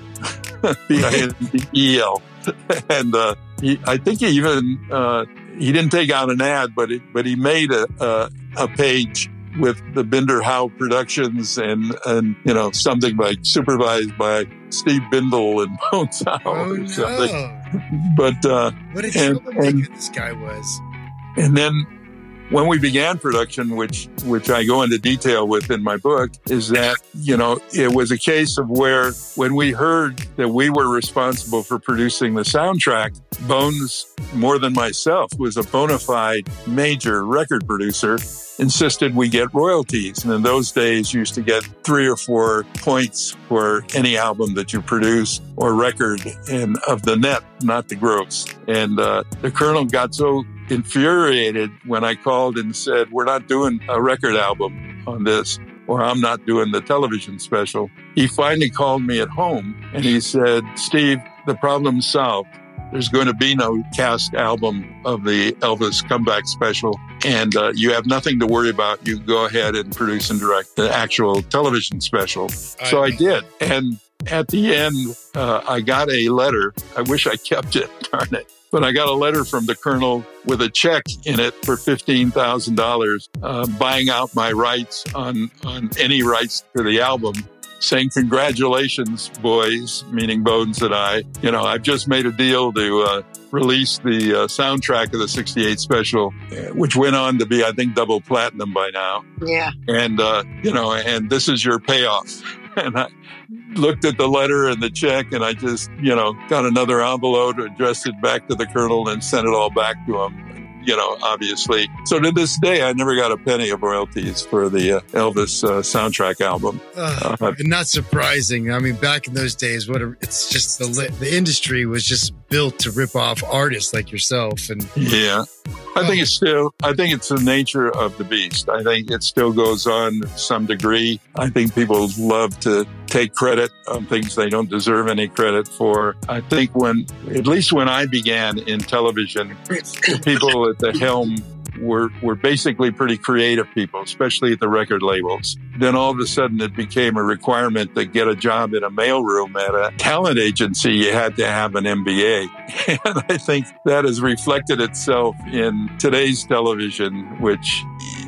B-I-N-D-E-L. And I think he even, he didn't take out an ad, but he made a page with the Binder Howe Productions and you know, something like supervised by Steve Bindle and Bones Howe or something. No. But what a troublemaker this guy was. And then when we began production, which I go into detail with in my book, is that, you know, it was a case of where when we heard that we were responsible for producing the soundtrack, Bones, more than myself, was a bona fide major record producer, insisted we get royalties. And in those days, you used to get 3 or 4 points for any album that you produced or record, and of the net, not the gross. And the Colonel got so infuriated when I called and said, we're not doing a record album on this, or I'm not doing the television special. He finally called me at home and he said, Steve, the problem's solved. There's going to be no cast album of the Elvis comeback special, and you have nothing to worry about. You go ahead and produce and direct the actual television special. So I did. And at the end, I got a letter. I wish I kept it, darn it. But I got a letter from the Colonel with a check in it for $15,000, buying out my rights on any rights to the album, saying, congratulations, boys, meaning Bones and I. You know, I've just made a deal to release the soundtrack of the 68 special, which went on to be, I think, double platinum by now. Yeah. And, you know, and this is your payoff. And I looked at the letter and the check, and I just, you know, got another envelope, addressed it back to the Colonel, and sent it all back to him. You know, obviously. So to this day, I never got a penny of royalties for the Elvis soundtrack album. And not surprising. I mean, back in those days, it's just the industry was just built to rip off artists like yourself. And yeah, I think it's the nature of the beast. I think it still goes on to some degree. I think people love to take credit on things they don't deserve any credit for. I think at least when I began in television, people at the helm were basically pretty creative people, especially at the record labels. Then all of a sudden it became a requirement to get a job in a mailroom at a talent agency. You had to have an MBA. And I think that has reflected itself in today's television, which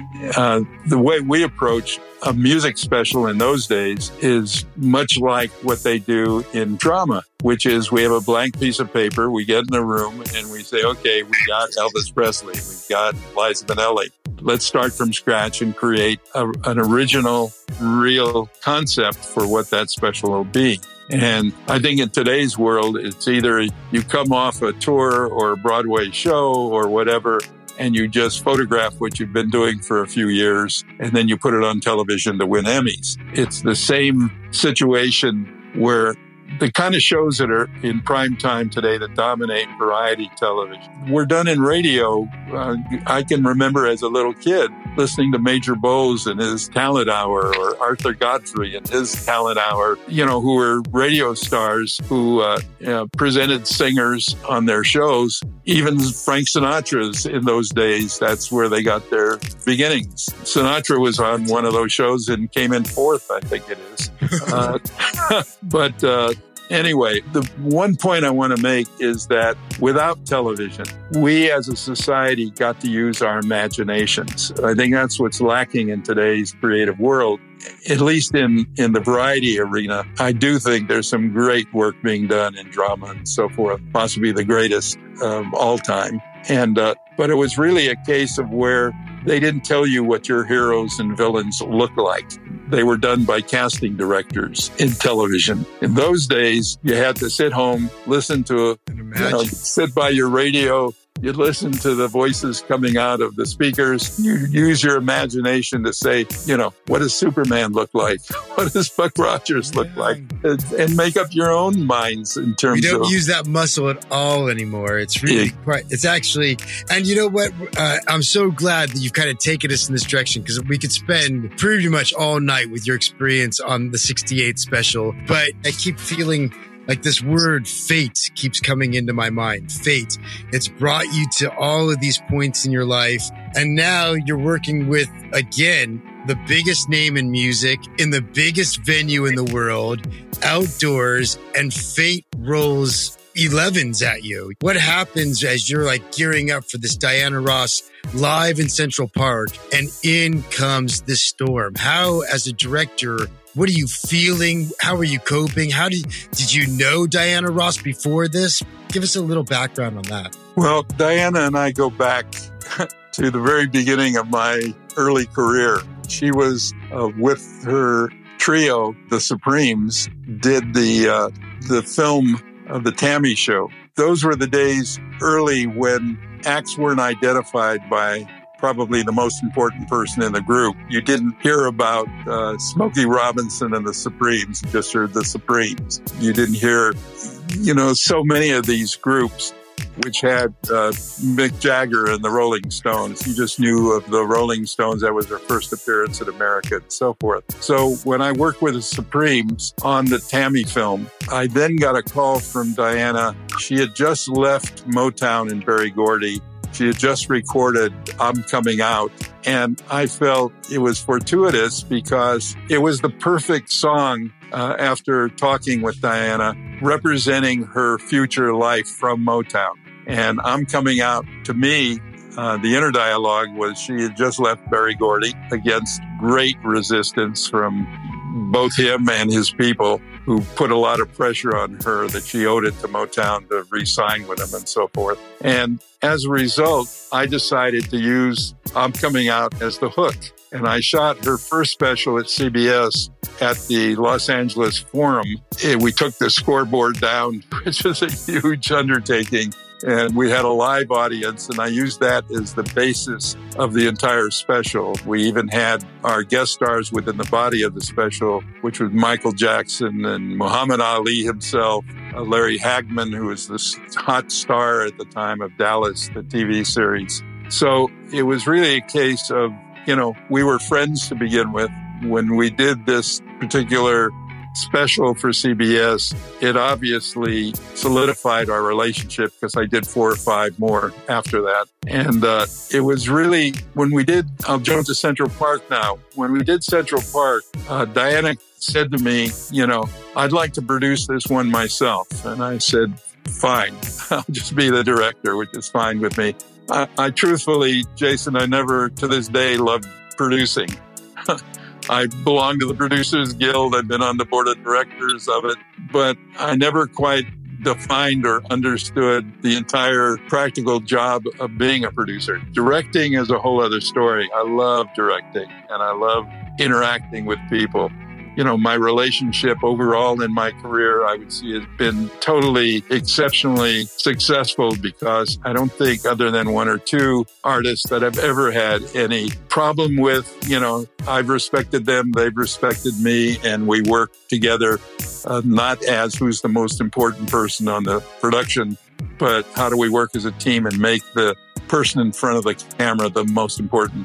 the way we approach a music special in those days is much like what they do in drama, which is we have a blank piece of paper, we get in a room and we say, okay, we got Elvis Presley, we've got Liza Minnelli. Let's start from scratch and create an original, real concept for what that special will be. And I think in today's world, it's either you come off a tour or a Broadway show or whatever, and you just photograph what you've been doing for a few years, and then you put it on television to win Emmys. It's the same situation where the kind of shows that are in prime time today that dominate variety television were done in radio. I can remember as a little kid listening to Major Bowes and his talent hour, or Arthur Godfrey and his talent hour, you know, who were radio stars who presented singers on their shows. Even Frank Sinatra's in those days, that's where they got their beginnings. Sinatra was on one of those shows and came in fourth, I think it is. But Anyway, the one point I want to make is that without television, we as a society got to use our imaginations. I think that's what's lacking in today's creative world, at least in the variety arena. I do think there's some great work being done in drama and so forth, possibly the greatest of all time. But it was really a case of where they didn't tell you what your heroes and villains look like. They were done by casting directors in television. In those days, you had to sit home, listen to, sit by your radio. You'd listen to the voices coming out of the speakers. You use your imagination to say, what does Superman look like? What does Buck Rogers look like? And make up your own minds in terms of... We don't use that muscle at all anymore. It's really it's actually... And you know what? I'm so glad that you've kind of taken us in this direction, because we could spend pretty much all night with your experience on the 68 special. But I keep feeling... like this word fate keeps coming into my mind. Fate. It's brought you to all of these points in your life. And now you're working with, again, the biggest name in music, in the biggest venue in the world, outdoors, and fate rolls 11s at you. What happens as you're like gearing up for this Diana Ross live in Central Park, and in comes this storm? How, as a director, what are you feeling? How are you coping? Did you know Diana Ross before this? Give us a little background on that. Well, Diana and I go back to the very beginning of my early career. She was with her trio, the Supremes, did the film of the Tammy Show. Those were the days early when acts weren't identified by probably the most important person in the group. You didn't hear about Smokey Robinson and the Supremes, you just heard the Supremes. You didn't hear, so many of these groups which had Mick Jagger and the Rolling Stones. You just knew of the Rolling Stones. That was their first appearance in America and so forth. So when I worked with the Supremes on the Tammy film, I then got a call from Diana. She had just left Motown in Berry Gordy. She had just recorded I'm Coming Out, and I felt it was fortuitous because it was the perfect song after talking with Diana, representing her future life from Motown. And I'm Coming Out, to me, the inner dialogue was she had just left Berry Gordy against great resistance from both him and his people, who put a lot of pressure on her that she owed it to Motown to re-sign with him and so forth. And as a result, I decided to use I'm Coming Out as the hook. And I shot her first special at CBS at the Los Angeles Forum. We took the scoreboard down, which was a huge undertaking. And we had a live audience, and I used that as the basis of the entire special. We even had our guest stars within the body of the special, which was Michael Jackson and Muhammad Ali himself, Larry Hagman, who was this hot star at the time of Dallas, the TV series. So it was really a case of, we were friends to begin with. When we did this particular special for CBS, it obviously solidified our relationship because I did 4 or 5 more after that. And it was really, when we did, I'll jump to Central Park now. When we did Central Park, Diana said to me, I'd like to produce this one myself. And I said, fine, I'll just be the director, which is fine with me. I truthfully, Jason, I never to this day loved producing. I belong to the Producers Guild. I've been on the board of directors of it, but I never quite defined or understood the entire practical job of being a producer. Directing is a whole other story. I love directing and I love interacting with people. My relationship overall in my career, I would say, has been totally exceptionally successful because I don't think other than 1 or 2 artists that I've ever had any problem with, I've respected them, they've respected me, and we work together, not as who's the most important person on the production, but how do we work as a team and make the person in front of the camera the most important,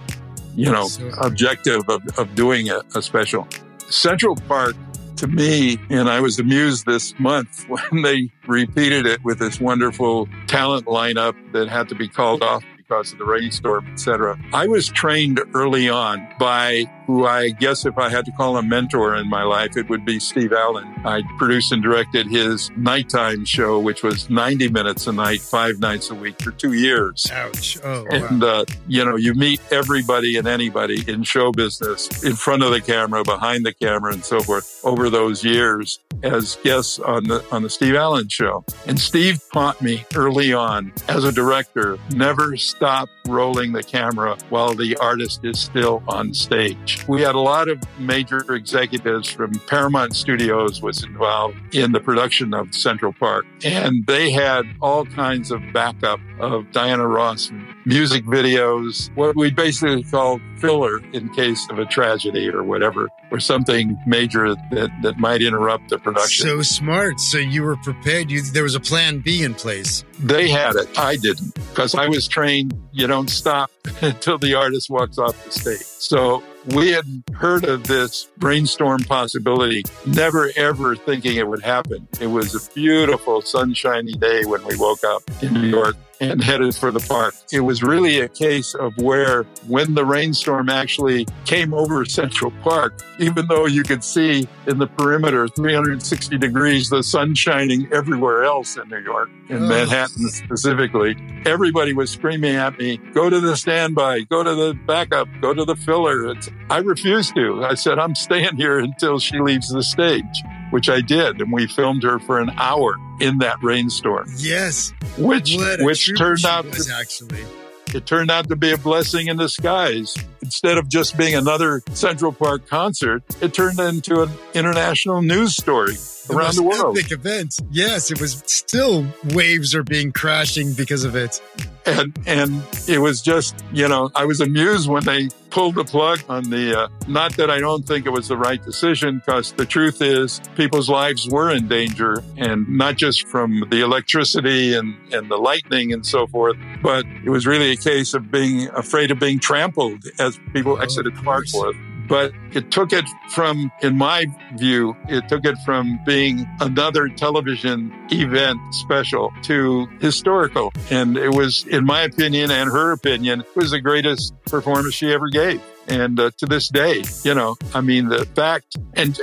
objective of doing a special. Central Park, to me, and I was amused this month when they repeated it with this wonderful talent lineup that had to be called off because of the rainstorm, etc. I was trained early on by who I guess if I had to call a mentor in my life, it would be Steve Allen. I produced and directed his nighttime show, which was 90 minutes a night, 5 nights a week for 2 years. Ouch. Oh, and, wow. You meet everybody and anybody in show business in front of the camera, behind the camera, and so forth over those years as guests on the Steve Allen show. And Steve taught me early on as a director, never stop rolling the camera while the artist is still on stage. We had a lot of major executives from Paramount Studios was involved in the production of Central Park. And they had all kinds of backup of Diana Ross music videos, what we basically call filler in case of a tragedy or whatever, or something major that might interrupt the production. So smart. So you were prepared. There was a plan B in place. They had it. I didn't, because I was trained, you don't stop until the artist walks off the stage. So we had heard of this brainstorm possibility, never ever thinking it would happen. It was a beautiful sunshiny day when we woke up in New York and headed for the park. It was really a case of where when the rainstorm actually came over Central Park, even though you could see in the perimeter 360 degrees, the sun shining everywhere else in New York, in Manhattan specifically, everybody was screaming at me, go to the standby, go to the backup, go to the filler. I refused to. I said, I'm staying here until she leaves the stage, which I did. And we filmed her for an hour in that rainstorm. Yes. Which turned out it turned out to be a blessing in disguise. Instead of just being another Central Park concert, it turned into an international news story around the world. Epic event. Yes, it was still waves are being crashing because of it. And it was just, I was amused when they pulled the plug on the, not that I don't think it was the right decision, because the truth is people's lives were in danger, and not just from the electricity and the lightning and so forth, but it was really a case of being afraid of being trampled as people exited the park. But it took it from, in my view, it took it from being another television event special to historical. And it was, in my opinion and her opinion, it was the greatest performance she ever gave. And to this day, the fact, and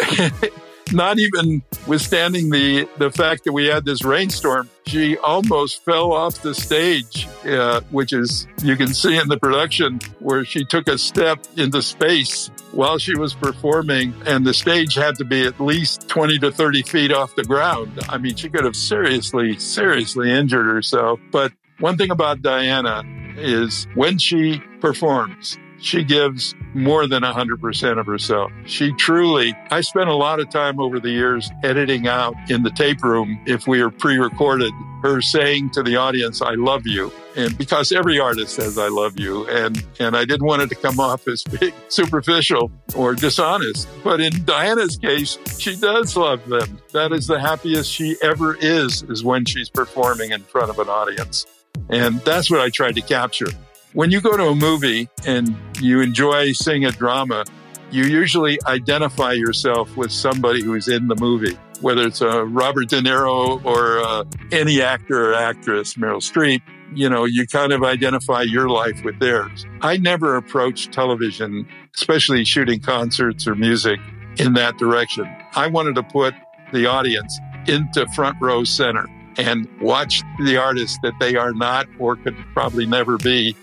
not even withstanding the fact that we had this rainstorm, she almost fell off the stage, which is, you can see in the production where she took a step into space while she was performing, and the stage had to be at least 20 to 30 feet off the ground. I mean, she could have seriously injured herself. But one thing about Diana is when she performs, she gives more than 100% of herself. I spent a lot of time over the years editing out in the tape room, if we are pre-recorded, her saying to the audience, I love you. And because every artist says, I love you. And I didn't want it to come off as being superficial or dishonest. But in Diana's case, she does love them. That is the happiest she ever is when she's performing in front of an audience. And that's what I tried to capture. When you go to a movie and you enjoy seeing a drama, you usually identify yourself with somebody who's in the movie, whether it's a Robert De Niro or any actor or actress, Meryl Streep. You kind of identify your life with theirs. I never approached television, especially shooting concerts or music, in that direction. I wanted to put the audience into front row center and watch the artists that they are not or could probably never be,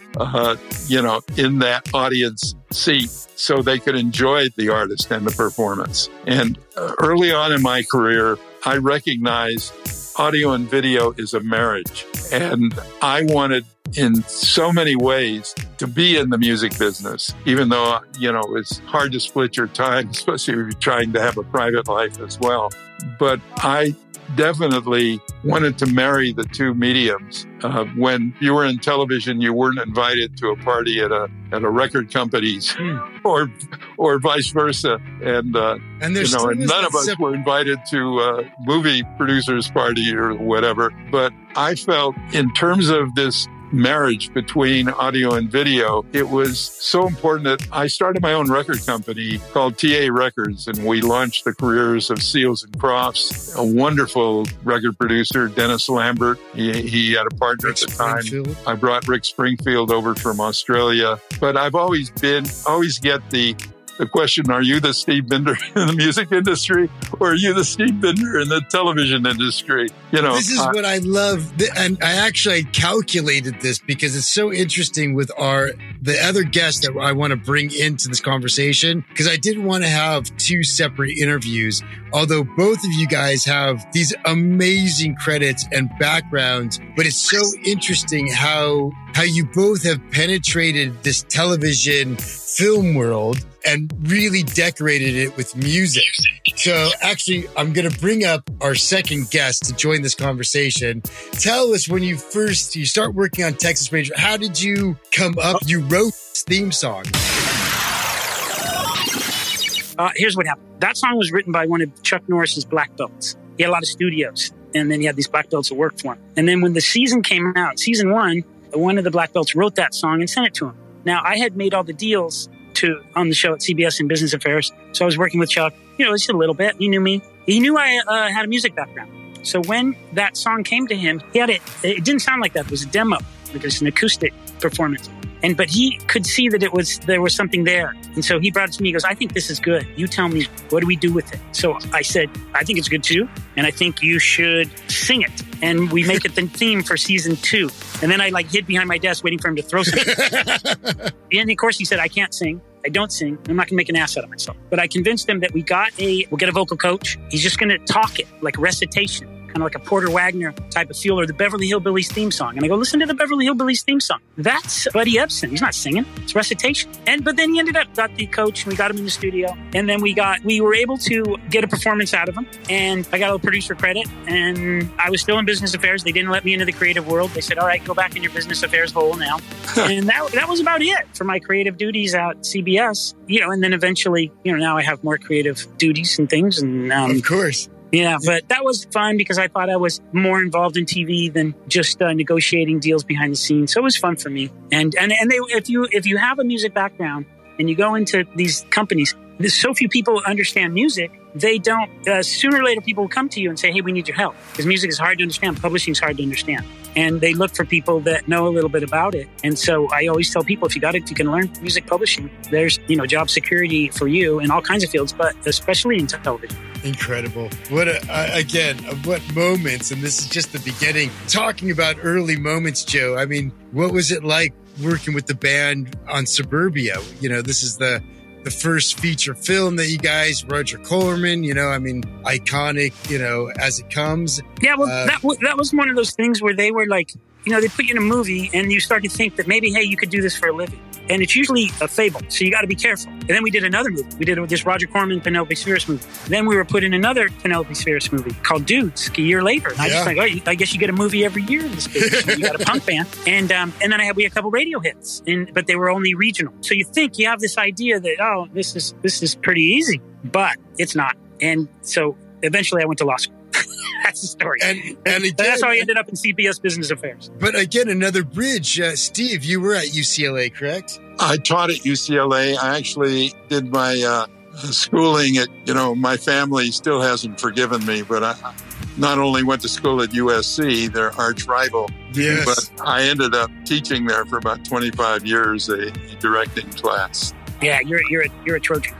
in that audience seat, so they could enjoy the artist and the performance. And early on in my career, I recognized audio and video is a marriage. And I wanted, in so many ways, to be in the music business, even though, it's hard to split your time, especially if you're trying to have a private life as well. But I definitely wanted to marry the two mediums. When you were in television, you weren't invited to a party at a record company's, or vice versa. And none of us were invited to a movie producer's party or whatever. But I felt, in terms of this marriage between audio and video, it was so important that I started my own record company called TA Records, and we launched the careers of Seals and Crofts, a wonderful record producer, Dennis Lambert. He had a partner at the time. I brought Rick Springfield over from Australia. But I've always get the the question, are you the Steve Binder in the music industry or are you the Steve Binder in the television industry? You know, this is what I love. And I actually calculated this because it's so interesting with the other guests that I want to bring into this conversation, because I didn't want to have two separate interviews, although both of you guys have these amazing credits and backgrounds. But it's so interesting how you both have penetrated this television film world and really decorated it with music. So actually, I'm going to bring up our second guest to join this conversation. Tell us, when you start working on Texas Ranger, how did you come up? You wrote this theme song. Here's what happened. That song was written by one of Chuck Norris's black belts. He had a lot of studios, and then he had these black belts that worked for him. And then when the season came out, season one of the black belts wrote that song and sent it to him. Now, I had made all the deals on the show at CBS in Business Affairs. So I was working with Chuck, just a little bit. He knew me. He knew I had a music background. So when that song came to him, he had it didn't sound like that. It was a demo, because an acoustic performance. But he could see that there was something there. And so he brought it to me. He goes, I think this is good. You tell me, what do we do with it? So I said, I think it's good too. And I think you should sing it. And we make it the theme for season 2. And then I hid behind my desk waiting for him to throw something. And of course he said, I can't sing. I don't sing. I'm not going to make an ass out of myself. But I convinced him that we'll get a vocal coach. He's just going to talk it like recitation, kind of like a Porter Wagner type of feel, or the Beverly Hillbillies theme song. And I go, listen to the Beverly Hillbillies theme song. That's Buddy Ebsen. He's not singing. It's recitation. But then he got the coach, and we got him in the studio. And then we were able to get a performance out of him. And I got a producer credit. And I was still in business affairs. They didn't let me into the creative world. They said, all right, go back in your business affairs hole now. And that was about it for my creative duties at CBS. And then eventually, now I have more creative duties and things. And of course. Yeah, but that was fun because I thought I was more involved in TV than just negotiating deals behind the scenes. So it was fun for me. And if you have a music background and you go into these companies, there's so few people understand music. They don't. Sooner or later, people will come to you and say, "Hey, we need your help," because music is hard to understand. Publishing is hard to understand, and they look for people that know a little bit about it. And so I always tell people, if you can learn music publishing, there's job security for you in all kinds of fields, but especially in television. Incredible. What moments, and this is just the beginning. Talking about early moments, Joe, I mean, what was it like working with the band on Suburbia? This is the first feature film that you guys, Roger Corman, iconic, as it comes. Yeah, well, that was one of those things where they were like, they put you in a movie and you start to think that maybe, hey, you could do this for a living. And it's usually a fable, so you got to be careful. And then we did another movie. We did this Roger Corman, Penelope Spheeris movie. Then we were put in another Penelope Spheeris movie called Dudes a year later. And I just I guess you get a movie every year in this business. You got a punk band. And then we had a couple radio hits, but they were only regional. So you think you have this idea that, this is pretty easy, but it's not. And so eventually I went to law school. That's the story. And again, that's how I ended up in CBS Business Affairs. But again, another bridge. Steve, you were at UCLA, correct? I taught at UCLA. I actually did my schooling at, my family still hasn't forgiven me, but I not only went to school at USC, their arch rival, yes, but I ended up teaching there for about 25 years, a directing class. Yeah, you're a Trojan.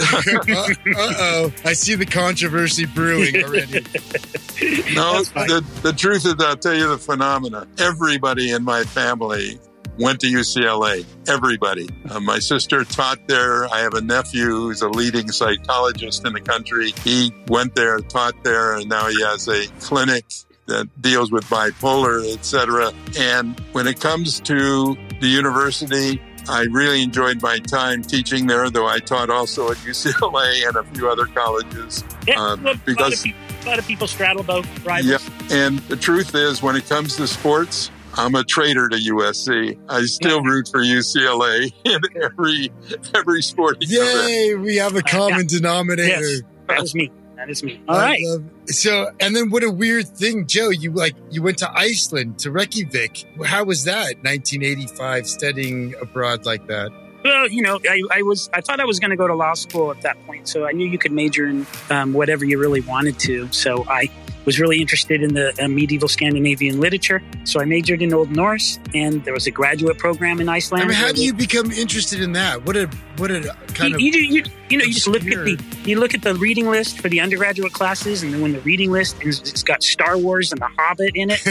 Uh-oh. I see the controversy brewing already. No, the truth is, I'll tell you the phenomena. Everybody in my family went to UCLA. Everybody. My sister taught there. I have a nephew who's a leading psychologist in the country. He went there, taught there, and now he has a clinic that deals with bipolar, etc. And when it comes to the university, I really enjoyed my time teaching there, though I taught also at UCLA and a few other colleges. Yeah, because a lot of people straddle both rivals. Yeah, and the truth is, when it comes to sports, I'm a traitor to USC. I still root for UCLA in every sporting event. Yay, we have a common denominator. Yes, that is me. All right. So, and then what a weird thing, Joe, you went to Iceland, to Reykjavik. How was that, 1985, studying abroad like that? Well, I thought I was going to go to law school at that point. So I knew you could major in whatever you really wanted to. So I was really interested in the medieval Scandinavian literature. So I majored in Old Norse, and there was a graduate program in Iceland. I mean, how do you become interested in that? What a kind of... You just look at the reading list for the undergraduate classes, and then when the reading list it's got Star Wars and The Hobbit in it,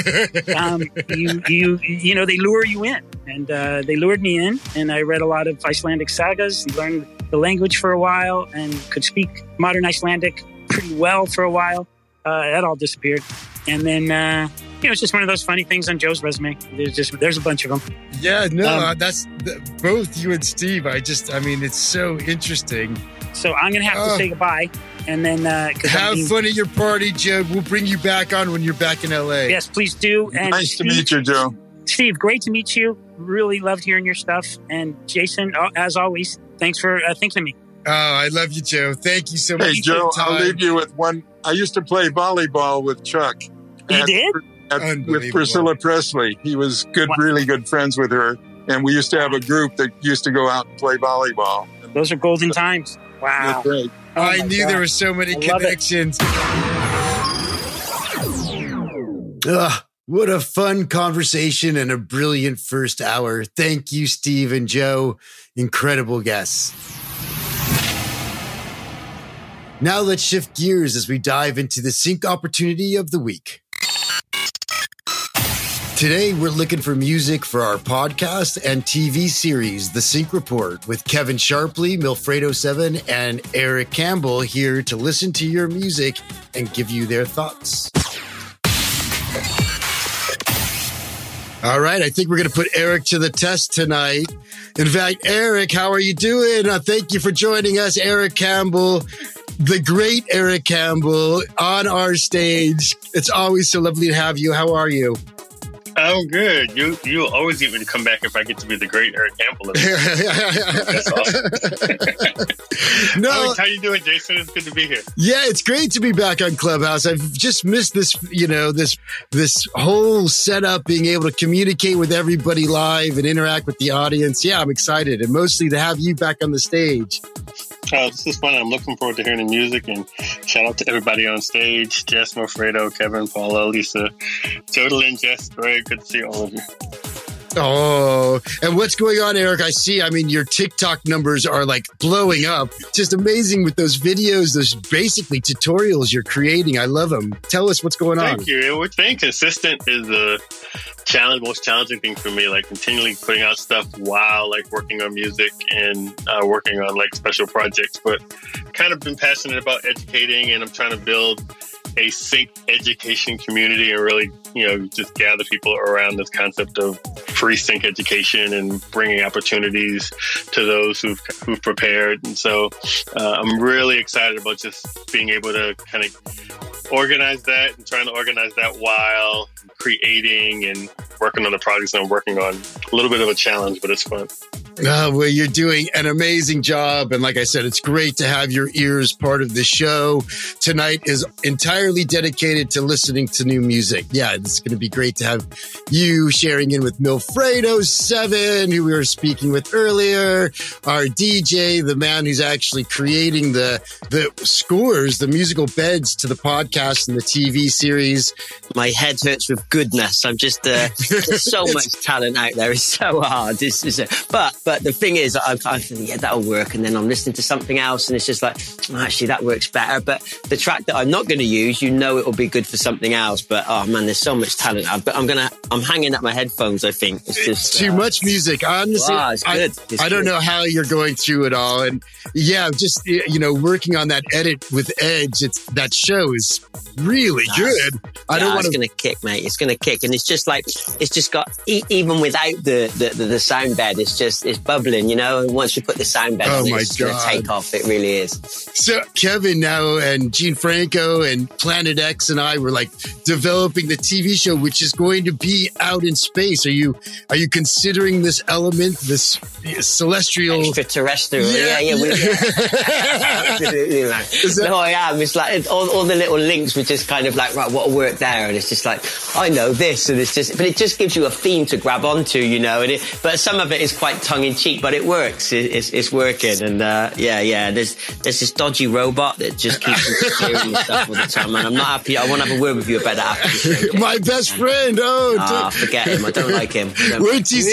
they lure you in. And they lured me in, and I read a lot of Icelandic sagas, learned the language for a while, and could speak modern Icelandic pretty well for a while. That all disappeared. And then, it's just one of those funny things on Joe's resume. There's a bunch of them. Yeah, no, that's both you and Steve. It's so interesting. So I'm going to have to say goodbye. And then, have fun at your party, Joe. We'll bring you back on when you're back in LA. Yes, please do. And nice to meet you, Joe. Steve, great to meet you. Really loved hearing your stuff. And Jason, as always, thanks for thinking of me. Oh, I love you, Joe. Thank you so much. Hey, Joe, I'll leave you with one. I used to play volleyball with Chuck. You did? With Priscilla Presley. He was really good friends with her. And we used to have a group that used to go out and play volleyball. Those are golden times. Wow. Great. I knew there were so many connections. What a fun conversation and a brilliant first hour. Thank you, Steve and Joe. Incredible guests. Now let's shift gears as we dive into the sync opportunity of the week. Today, we're looking for music for our podcast and TV series, The Sync Report, with Kevin Sharpley, Milfredo7, and Eric Campbell here to listen to your music and give you their thoughts. All right, I think we're going to put Eric to the test tonight. In fact, Eric, how are you doing? Thank you for joining us, Eric Campbell, the great Eric Campbell, on our stage. It's always so lovely to have you. How are you? I'm good. You always get me to come back if I get to be the great Eric Campbell. That's awesome. No, how you doing, Jason? It's good to be here. Yeah, it's great to be back on Clubhouse. I've just missed this, this whole setup, being able to communicate with everybody live and interact with the audience. Yeah, I'm excited, and mostly to have you back on the stage. This is fun. I'm looking forward to hearing the music, and shout out to everybody on stage. Jess, Milfredo, Kevin, Paula, Lisa, Jodalyn, Jess, Greg. Good to see all of you. Oh, and what's going on, Eric? I see, your TikTok numbers are like blowing up. Just amazing with those videos, those basically tutorials you're creating. I love them. Tell us what's going on. Thank you. Staying consistent is the most challenging thing for me, like continually putting out stuff while like working on music and working on like special projects, but kind of been passionate about educating, and I'm trying to build a sync education community and really, just gather people around this concept of free sync education and bringing opportunities to those who've prepared. And so I'm really excited about just being able to kind of organize that and trying to organize that while creating and working on the projects I'm working on. A little bit of a challenge, but it's fun. Well, you're doing an amazing job. And like I said, it's great to have your ears part of the show. Tonight is entirely dedicated to listening to new music. Yeah, it's going to be great to have you sharing in with Milfredo7, who we were speaking with earlier, our DJ, the man who's actually creating the scores, the musical beds to the podcast and the TV series. My head hurts with goodness. I'm just, there's so much talent out there. It's so hard. But the thing is, I think, yeah, that'll work. And then I'm listening to something else, and it's just like, actually, that works better. But the track that I'm not going to use, it'll be good for something else. But oh man, there's so much talent. I'm hanging up my headphones. I think it's just too much music. Honestly, it's good. I don't know how you're going through it all, and yeah, just working on that edit with Edge. That show is really good. It's going to kick, mate. It's going to kick, and it's just got even without the sound bed, it's bubbling, and once you put the sound bed on, it's going to take off. It really is. So Kevin now and Gianfranco and Planet X and I were like developing the TV show, which is going to be out in space. Are you considering this element, this celestial, extraterrestrial? Yeah. Absolutely, man. No, I am. It's like all the little links were just kind of like, right, what'll work there, and it's just like, I know this, and but it just gives you a theme to grab onto, but some of it is quite tongue in cheek, but it works. It's working. And there's this dodgy robot that just keeps interfering with stuff all the time, man. I'm not happy. I want to have a word with you about that after the show. Okay? My best friend. Forget him. I don't like him. Wait till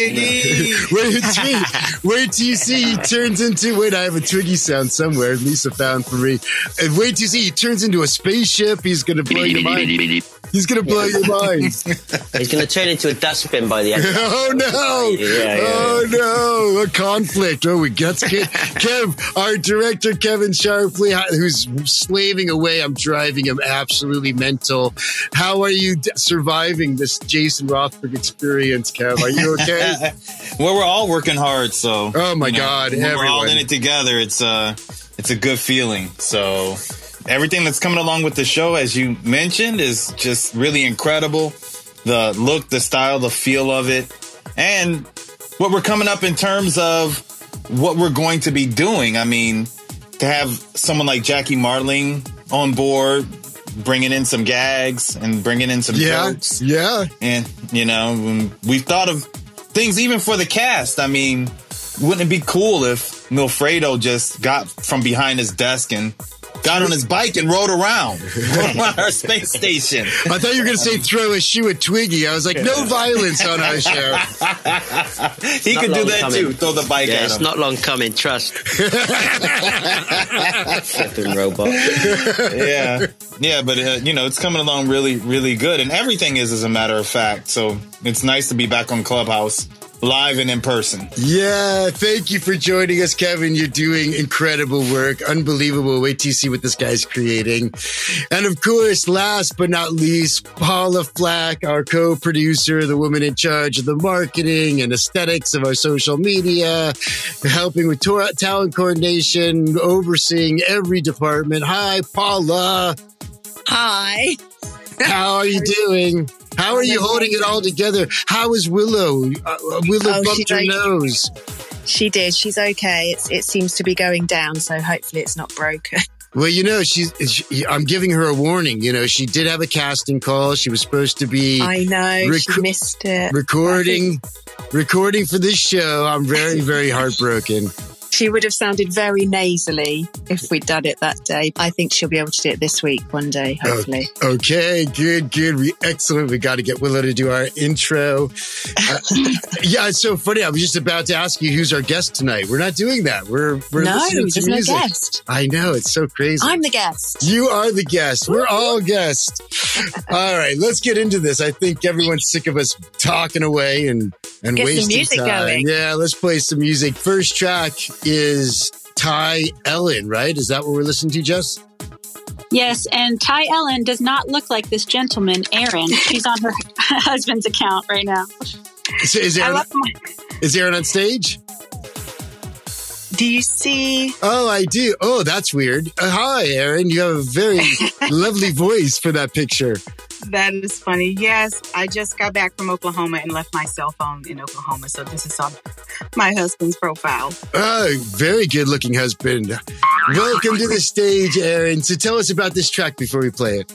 you see he turns into. Wait, I have a Twiggy sound somewhere. Lisa found for me. And wait till you see he turns into a spaceship. He's gonna blow your mind. He's gonna blow your mind. He's gonna turn into a dustbin by the end. Oh no! Oh no! A conflict. Oh, we got Kev, our director Kevin Sharpley, who's slaving away. I'm driving him absolutely mental. How are you surviving this Jason Rothberg experience, Kev? Are you okay? Well, we're all working hard, so. Oh my God! When we're all in it together. It's a good feeling. So. Everything that's coming along with the show, as you mentioned, is just really incredible. The look, the style, the feel of it, and what we're coming up in terms of what we're going to be doing. I mean, to have someone like Jackie Martling on board, bringing in some gags and bringing in some jokes. Yeah. And, we've thought of things even for the cast. I mean, wouldn't it be cool if Milfredo just got from behind his desk and got on his bike and rode around our space station? I thought you were going to say throw a shoe at Twiggy. I was like, no violence on our show. He could do that too. Throw the bike at him. It's not long coming. Trust. Flipping robot. Yeah, but it's coming along really, really good, and everything is, as a matter of fact. So it's nice to be back on Clubhouse. Live and in person. Yeah, thank you for joining us, Kevin. You're doing incredible work. Unbelievable. Wait till you see what this guy's creating. And of course, last but not least, Paula Flack, our co-producer, the woman in charge of the marketing and aesthetics of our social media, helping with talent coordination, overseeing every department. Hi, Paula. Hi. How are you doing? How are you holding it all together? How is Willow? Willow bumped her nose. She did. She's okay. It seems to be going down, so hopefully it's not broken. Well, I'm giving her a warning. She did have a casting call. She was supposed to be. I know. She missed it. Recording for this show. I'm very, very heartbroken. She would have sounded very nasally if we'd done it that day. I think she'll be able to do it this week, one day, hopefully. Okay, good. Excellent. We got to get Willow to do our intro. It's so funny. I was just about to ask you who's our guest tonight. We're not doing that. We're listening to music. No guest. I know. It's so crazy. I'm the guest. You are the guest. We're all guests. All right, let's get into this. I think everyone's sick of us talking away and get wasting some music time. Going. Yeah, let's play some music. First track is Ty Ellen, right? Is that what we're listening to, Jess? Yes, and Ty Ellen does not look like this gentleman, Aaron. She's on her husband's account right now. So is Aaron on stage? Do you see? Oh, I do. Oh, that's weird. Hi, Aaron. You have a very lovely voice for that picture. That is funny. Yes, I just got back from Oklahoma and left my cell phone in Oklahoma. So this is on my husband's profile. Oh, very good looking husband. Welcome to the stage, Aaron. So tell us about this track before we play it.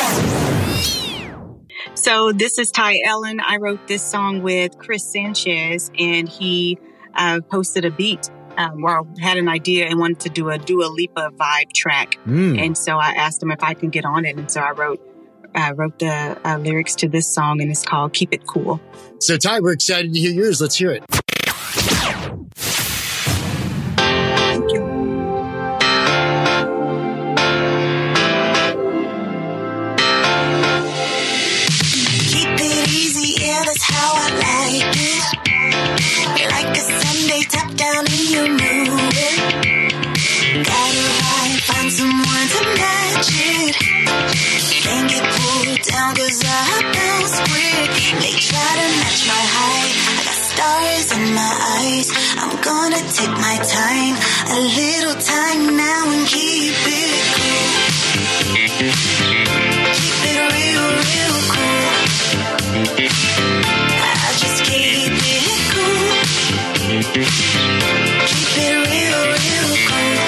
So this is Ty Ellen. I wrote this song with Chris Sanchez, and he posted a beat where I had an idea and wanted to do a Dua Lipa vibe track. And so I asked him if I can get on it. And so I wrote the lyrics to this song, and it's called Keep It Cool. So Ty, we're excited to hear yours. Let's hear it. Thank you. Keep it easy, yeah, that's how I like it. Like a Sunday top down and you know it. Gotta ride, find someone to match it. Can't get pulled down cause I bounce quick. They try to match my height. I got stars in my eyes. I'm gonna take my time. A little time now and keep it cool. Keep it real, real cool. I just keep it cool. Keep it real, real cool.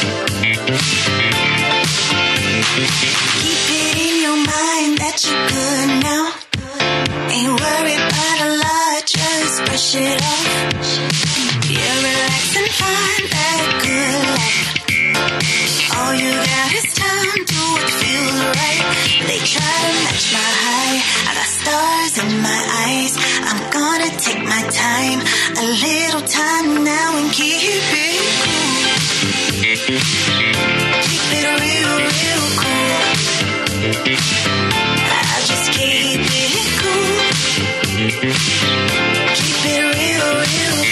Keep it in your mind that you're good now. Ain't worried about a lot, just brush it off. Yeah. I just keep it cool. Keep it real, real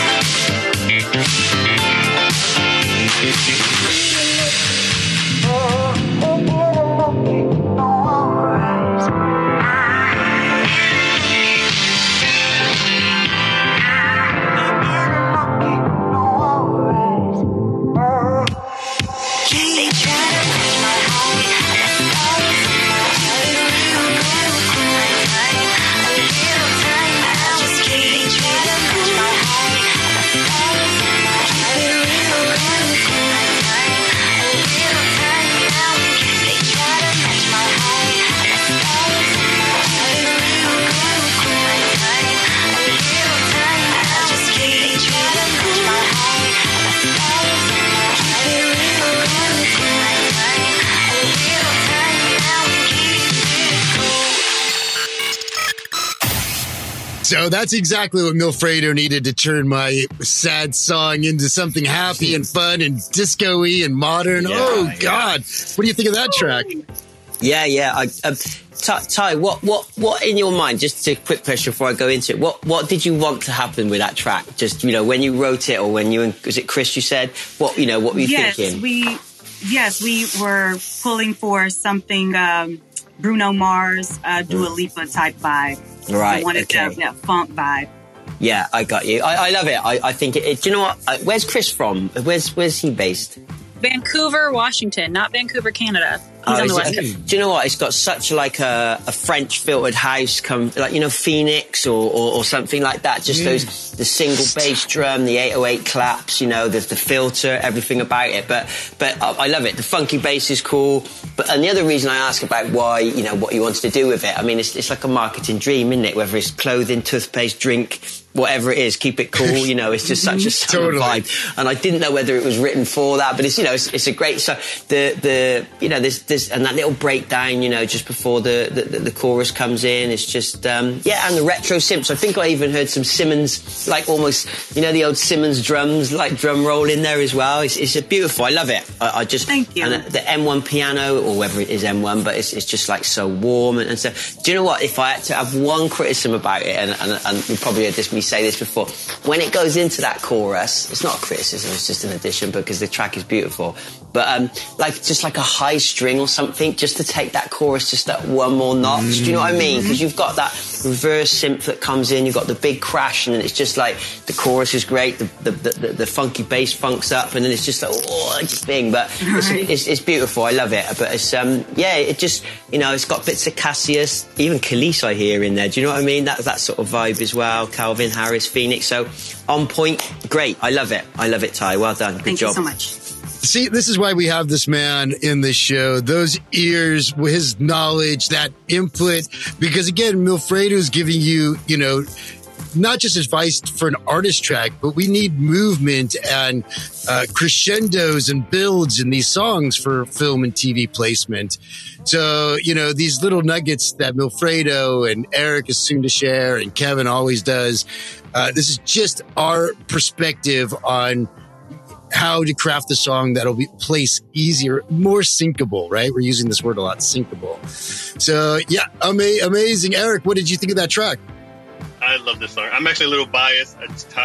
So that's exactly what Milfredo needed to turn my sad song into something happy and fun and disco-y and modern. God. What do you think of that track? Yeah. Ty, what in your mind, just a quick question before I go into it, what did you want to happen with that track? Just, when you wrote it, or when was it Chris you said? What were you thinking? We were pulling for something, Bruno Mars, Dua Lipa type vibe. Right. I wanted that funk vibe. Yeah, I got you. I love it. I think it. Do you know what? Where's Chris from? Where's he based? Vancouver, Washington, not Vancouver, Canada. He's on the West Coast. Do you know what? It's got such like a French filtered house, Phoenix or something like that. Just the single bass drum, the 808 claps, the filter, everything about it. But I love it. The funky bass is cool. And the other reason I ask about why, what you wanted to do with it, I mean, it's like a marketing dream, isn't it? Whether it's clothing, toothpaste, drink, whatever it is, keep it cool. It's just such a summer vibe. And I didn't know whether it was written for that, but it's it's a great. So there's and that little breakdown, just before the chorus comes in, it's just and the retro synths. I think I even heard some Simmons, like almost the old Simmons drums, like drum roll in there as well. It's beautiful. I love it. I just thank you. And the M1 piano, or whether it is M1, but it's just like so warm and so. Do you know what? If I had to have one criticism about it, and you probably heard me say this before, when it goes into that chorus, it's not a criticism, it's just an addition because the track is beautiful. But just like a high string or something, just to take that chorus just that one more notch. Do you know what I mean? Because you've got that reverse synth that comes in, you've got the big crash, and it's just like the chorus is great, the funky bass funks up, and then it's just like just thing. But it's beautiful. I love it. But it's it just it's got bits of Cassius, even Khalees I hear in there. Do you know what I mean? That sort of vibe as well. Calvin Harris, Phoenix. So on point, great. I love it, Ty. Well done. Good job. Thank you so much. See, this is why we have this man in this show. Those ears, his knowledge, that input. Because again, Milfredo's giving you, not just advice for an artist track, but we need movement and crescendos and builds in these songs for film and TV placement. So, these little nuggets that Milfredo and Eric is soon to share, and Kevin always does. This is just our perspective on how to craft a song that'll be placed easier, more syncable, right? We're using this word a lot, syncable. So yeah, amazing. Eric, what did you think of that track? I love this song. I'm actually a little biased.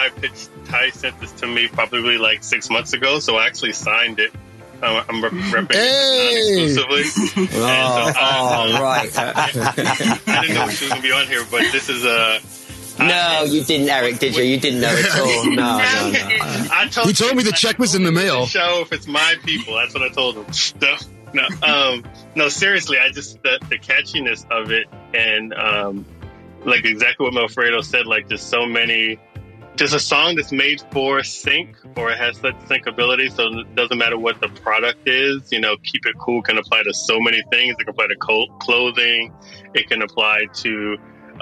Ty sent this to me probably like 6 months ago, so I actually signed it. I'm repping it non-exclusively. Right. I didn't know she was going to be on here, but this is No, you didn't, Eric, did you? You didn't know at all. No. He told me the check was in the mail. Show if it's my people, that's what I told him. So, no, seriously, I just the catchiness of it, and like exactly what Milfredo said, like just so many. Just a song that's made for sync, or it has such syncability, so it doesn't matter what the product is. Keep It Cool can apply to so many things. It can apply to clothing. It can apply to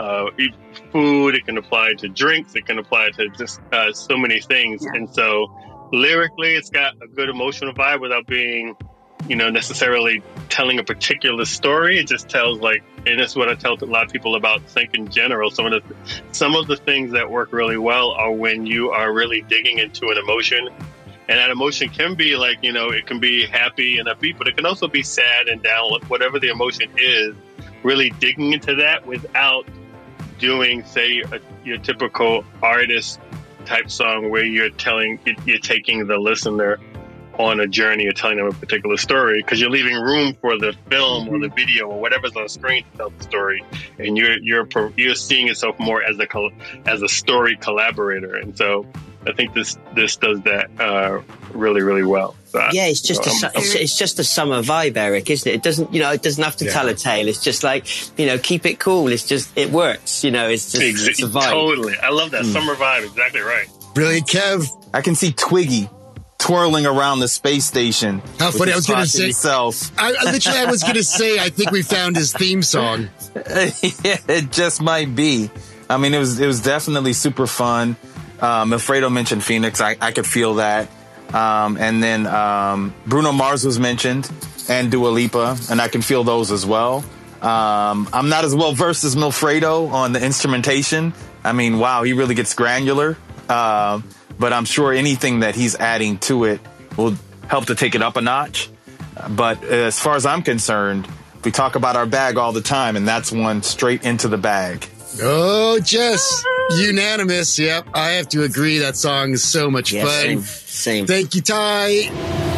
food. It can apply to drinks. It can apply to just so many things. Yeah. And so lyrically, it's got a good emotional vibe without being, necessarily telling a particular story. It just tells and that's what I tell a lot of people about sync in general. Some of the things that work really well are when you are really digging into an emotion And that emotion can be like, you know, it can be happy and upbeat, but it can also be sad and down, whatever the emotion is, really digging into that without doing, say, your typical artist type song where you're taking the listener on a journey, you're telling them a particular story, because you're leaving room for the film or the video or whatever's on screen to tell the story, and you're seeing yourself more as a story collaborator. And so I think this does that really, really well. So, yeah, it's just a summer vibe, Eric, isn't it? It doesn't have to tell a tale. It's just like, you know, keep it cool. It works. You know, it's just it's a vibe. Totally, I love that summer vibe. Exactly right. Brilliant, Kev. I can see Twiggy twirling around the space station. How funny! I was going to say. I was going to say. I think we found his theme song. Yeah, it just might be. I mean, it was definitely super fun. Alfredo mentioned Phoenix. I could feel that. And then Bruno Mars was mentioned, and Dua Lipa, and I can feel those as well. I'm not as well versed as Milfredo on the instrumentation. I mean, wow, he really gets granular. But I'm sure anything that he's adding to it will help to take it up a notch. But as far as I'm concerned, we talk about our bag all the time, and that's one straight into the bag. Oh, Jess, unanimous. Yep, I have to agree. That song is so much fun. Same. Thank you, Ty.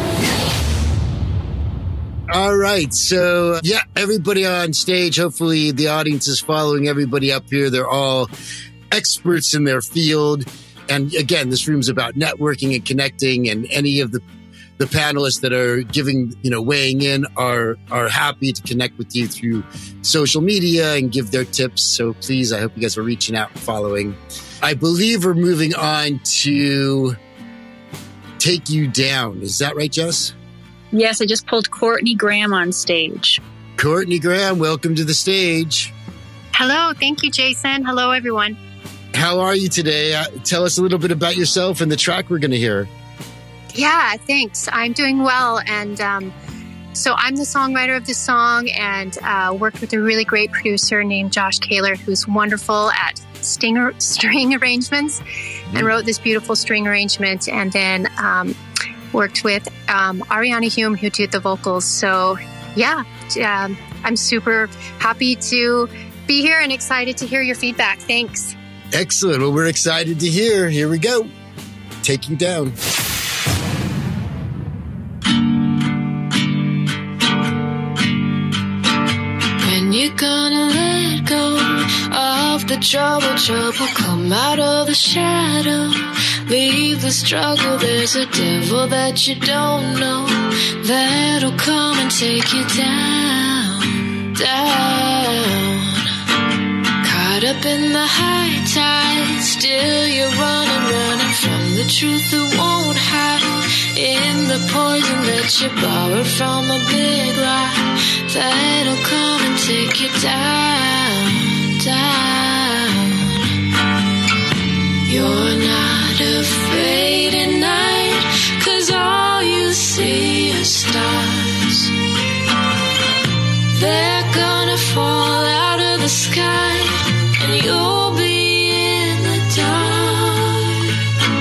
All right. So, yeah, everybody on stage, hopefully the audience is following everybody up here. They're all experts in their field. And again, this room's about networking and connecting, and any of the panelists that are weighing in are happy to connect with you through social media and give their tips. So please, I hope you guys are reaching out and following. I believe we're moving on to Take You Down. Is that right, Jess? Yes, I just pulled Courtney Graham on stage. Courtney Graham, welcome to the stage. Hello. Thank you, Jason. Hello, everyone. How are you today? Tell us a little bit about yourself and the track we're going to hear. Yeah, thanks. I'm doing well. And so I'm the songwriter of this song, and worked with a really great producer named Josh Kaler, who's wonderful at string arrangements, and wrote this beautiful string arrangement. And then worked with Ariana Hume, who did the vocals. So yeah, I'm super happy to be here and excited to hear your feedback. Thanks. Excellent. Well, we're excited to hear. Here we go. Take You Down. When you're gonna let go of the trouble, come out of the shadow, leave the struggle. There's a devil that you don't know that'll come and take you down, down. Caught up in the high tide, still you're running from the truth that won't hide. In the poison that you borrowed from a big lie, that'll come and take you down, down. You're not afraid at night, 'cause all you see are stars. They're gonna fall out of the sky, and you'll be in the dark.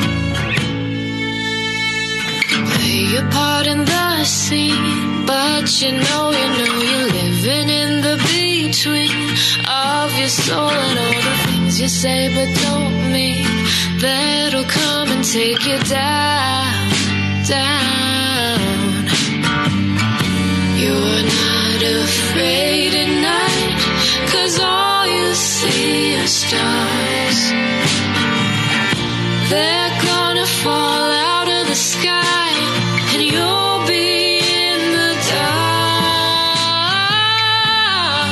Play your part in the scene, but you know you're living in the between of your soul and all the things you say but don't mean. That'll come and take you down, down. You're not afraid at night, 'cause all you see are stars. They're gonna fall out of the sky, and you'll be in the dark.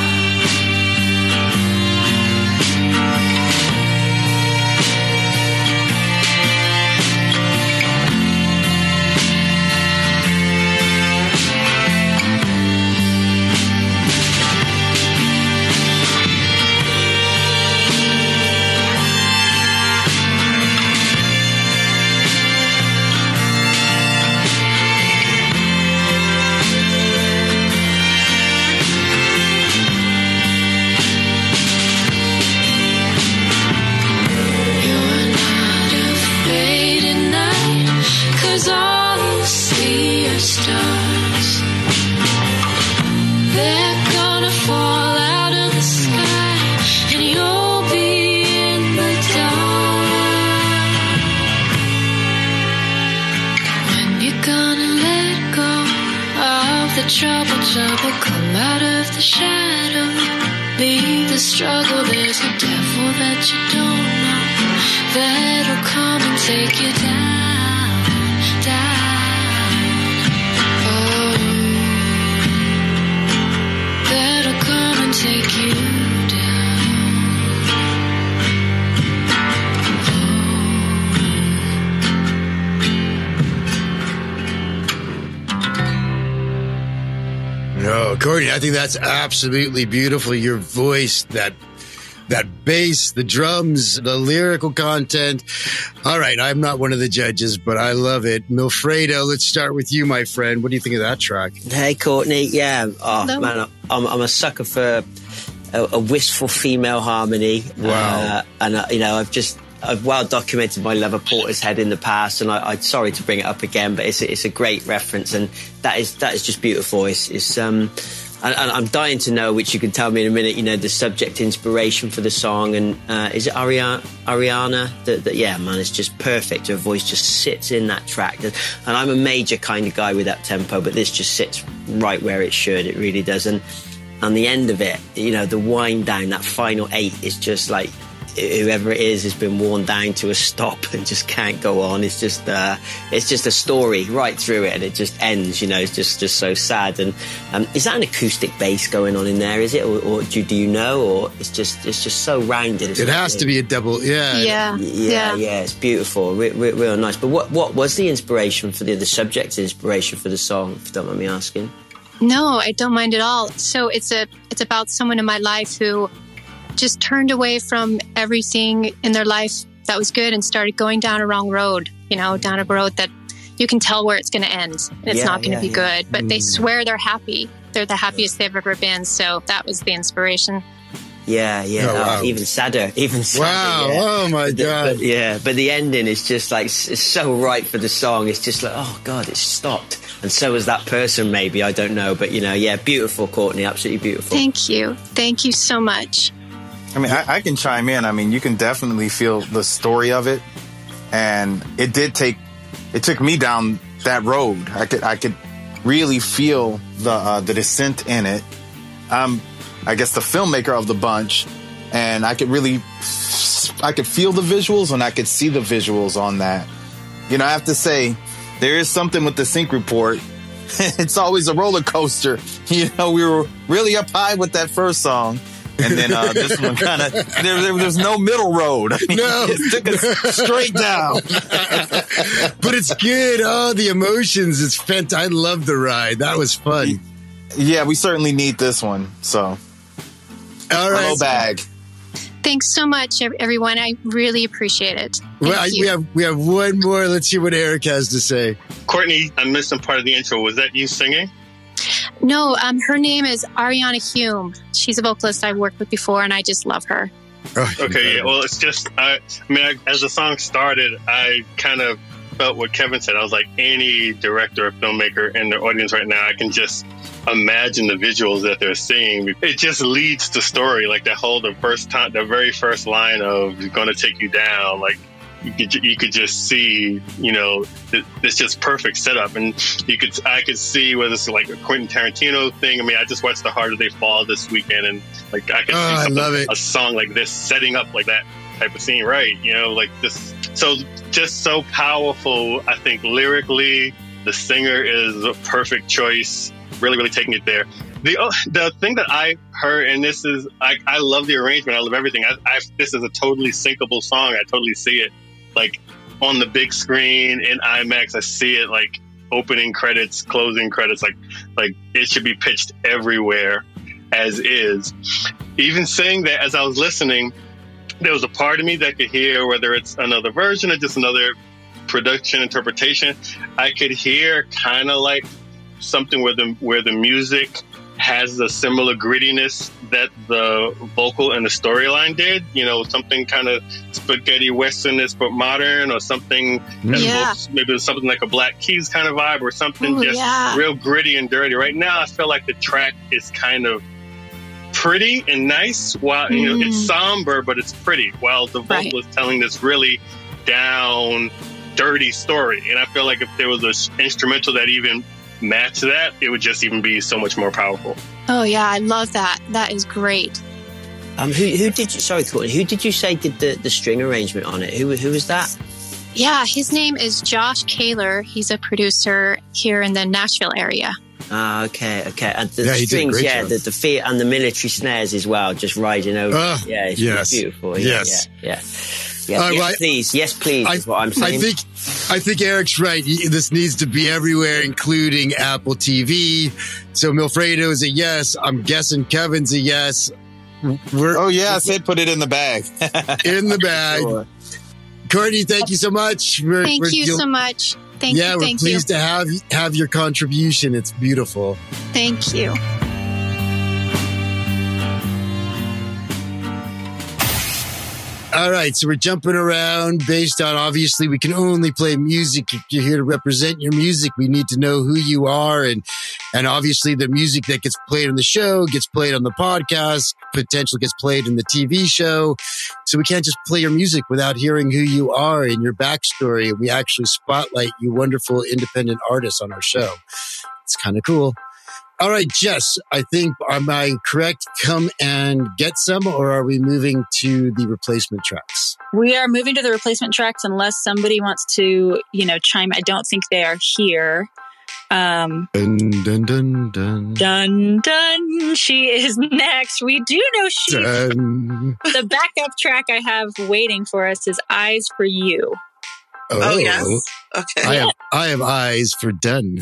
gonna let go of the trouble, come out of the shadow, leave the struggle. There's a devil that you don't know that'll come and take you down, oh, that'll come and take you No, Courtney, I think that's absolutely beautiful. Your voice, that bass, the drums, the lyrical content. All right, I'm not one of the judges, but I love it. Milfredo, let's start with you, my friend. What do you think of that track? Hey, Courtney. Yeah. Oh, Hello. Man, I'm a sucker for a wistful female harmony. Wow. I've well documented my love of Portishead in the past, and I'm sorry to bring it up again, but it's a great reference, and that is just beautiful. And I'm dying to know, which you can tell me in a minute, the subject inspiration for the song, and is it Ariana? Yeah, man, it's just perfect. Her voice just sits in that track, and I'm a major kind of guy with that tempo, but this just sits right where it should. It really does, and the end of it, the wind down, that final 8 is just like, whoever it is has been worn down to a stop and just can't go on. It's just a story right through it, and it just ends. It's just so sad. And is that an acoustic bass going on in there? Is it, or do you know? Or it's just so rounded. It has to be a double. Yeah. It's beautiful, real nice. But what was the inspiration for the subject inspiration for the song? If you don't mind me asking. No, I don't mind at all. So it's about someone in my life who just turned away from everything in their life that was good and started going down a wrong road, down a road that you can tell where it's going to end. And it's not going to be good, but they swear they're happy. They're the happiest they've ever been. So that was the inspiration. Yeah. Oh, wow. Even sadder. Wow. Yeah. Oh my God. But the ending is just like, it's so right for the song. It's just like, oh God, it's stopped. And so was that person, maybe, I don't know. But beautiful, Courtney, absolutely beautiful. Thank you so much. I mean, I can chime in. I mean, you can definitely feel the story of it, and it took me down that road. I could really feel the descent in it. I guess the filmmaker of the bunch, and I could feel the visuals, and I could see the visuals on that. I have to say, there is something with the Sync Report. It's always a roller coaster. We were really up high with that first song. And then this one kind of, there's no middle road. I mean, No. It took us straight down. But it's good. Oh, the emotions. It's fantastic. I love the ride. That was fun. Yeah, we certainly need this one. So, all right. Hello, bag. Thanks so much, everyone. I really appreciate it. Thank you. We have one more. Let's see what Eric has to say. Courtney, I missed some part of the intro. Was that you singing? No, her name is Ariana Hume. She's a vocalist I've worked with before, and I just love her. Okay, yeah. Well, it's just, as the song started, I kind of felt what Kevin said. I was like, any director or filmmaker in the audience right now, I can just imagine the visuals that they're seeing. It just leads to story, like the very first line of "Gonna Take You Down." Like you could just see, it's just perfect setup, and I could see whether it's like a Quentin Tarantino thing. I just watched The Harder They Fall this weekend, and like I could see a song like this setting up like that type of scene, right? Like this. So just so powerful. I think lyrically, the singer is a perfect choice. Really, really taking it there. The thing that I heard, and this is, I love the arrangement. I love everything. This is a totally syncable song. I totally see it. Like on the big screen in IMAX, I see it like opening credits, closing credits, like it should be pitched everywhere as is. Even saying that, as I was listening, there was a part of me that could hear, whether it's another version or just another production interpretation, I could hear kind of like something where the music has a similar grittiness that the vocal and the storyline did. Something kind of spaghetti westernist but modern, or something that evokes, maybe it was something like a Black Keys kind of vibe, or something real gritty and dirty. Right now, I feel like the track is kind of pretty and nice, while it's somber, but it's pretty, while the vocal is telling this really down, dirty story. And I feel like if there was an instrumental that even matched that, it would just even be so much more powerful. Oh yeah, I love that. That is great. Who did you? Sorry, Courtney. Who did you say did the string arrangement on it? Who was that? Yeah, his name is Josh Kaler. He's a producer here in the Nashville area. Okay. And the strings, the feet and the military snares as well, just riding over. It's beautiful. Yes. Yes, please, is what I'm saying. I think Eric's right. This needs to be everywhere, including Apple TV. So Milfredo is a yes. I'm guessing Kevin's a yes. I said put it in the bag. In the bag. Sure. Courtney, thank you so much. Thank you so much. Thank you. We're pleased to have your contribution. It's beautiful. Thank you. All right, so we're jumping around based on, obviously, we can only play music. If you're here to represent your music, we need to know who you are. And obviously, the music that gets played on the show gets played on the podcast, potentially gets played in the TV show. So we can't just play your music without hearing who you are and your backstory. We actually spotlight you wonderful independent artists on our show. It's kind of cool. All right, Jess, I think, am I correct? Come and get some, or are we moving to the replacement tracks? We are moving to the replacement tracks unless somebody wants to, chime. I don't think they are here. Dun, dun, dun, dun. Dun, dun. She is next. We do know the backup track I have waiting for us is Eyes for You. Oh yes. Okay. I have eyes for done.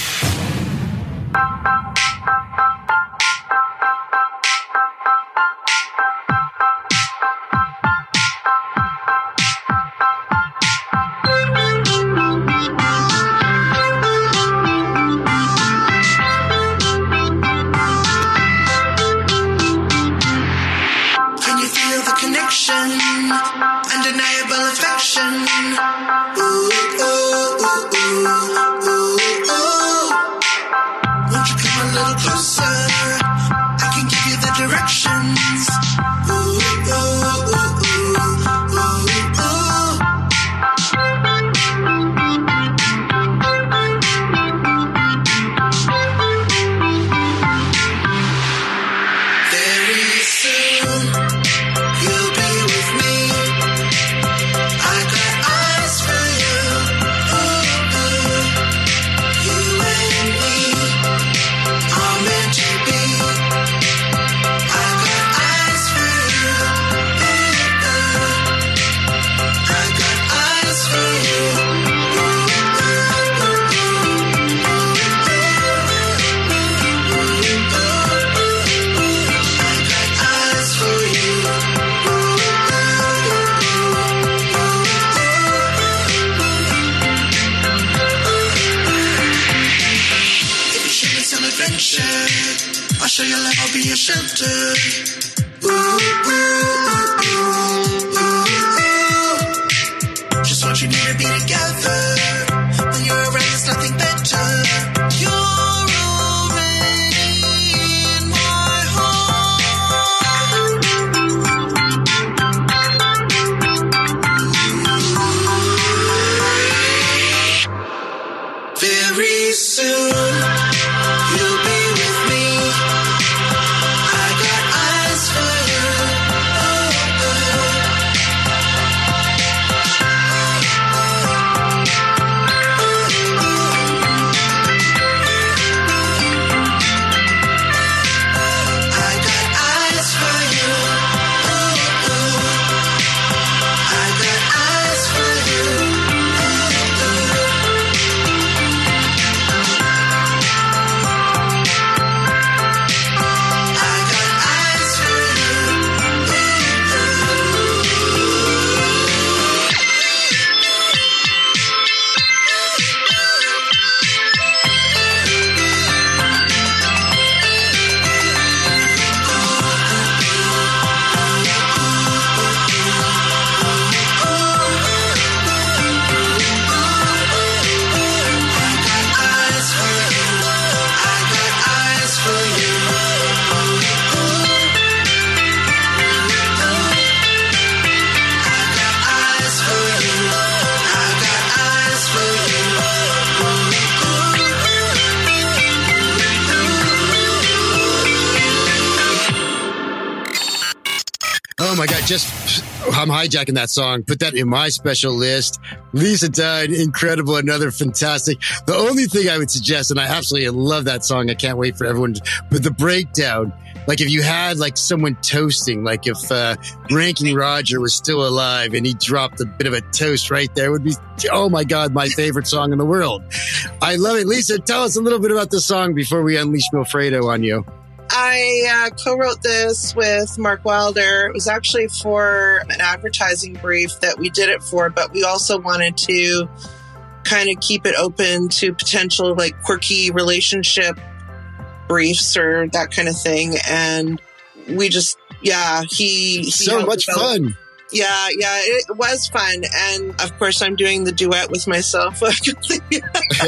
Undeniable affection. Ooh, ooh, ooh, ooh, ooh, ooh. Won't you come a little closer? I can give you the directions. Ooh, ooh, ooh, ooh, ooh, ooh. Very soon you'll be with me. I got eyes for you. Ooh, ooh. You and me are meant to be. I got eyes for you. Ooh, ooh. I got eyes for you. Ooh, ooh, ooh, I got eyes for you. If you show me some adventure, I'll show you love, I'll be your shelter. Ooh, ooh, ooh, ooh, ooh. Just want you near me together. When you're around, there's nothing better. You're already in my heart. Very soon you'll be with me. I got eyes for you. Oh, I got eyes for you. I got eyes for you. my God, I'm hijacking that song. Put that in my special list. Lisa Dunn, incredible, another fantastic. The only thing I would suggest, and I absolutely love that song, I can't wait for everyone but the breakdown. Like if you had like someone toasting, like if Ranking Roger was still alive and he dropped a bit of a toast right there, would be, oh my God, my favorite song in the world. I love it. Lisa, tell us a little bit about the song before we unleash Milfredo on you. I co-wrote this with Mark Wilder. It was actually for an advertising brief that we did it for, but we also wanted to kind of keep it open to potential like quirky relationship briefs or that kind of thing. And we just, he so much fun. Yeah, it was fun. And of course, I'm doing the duet with myself. The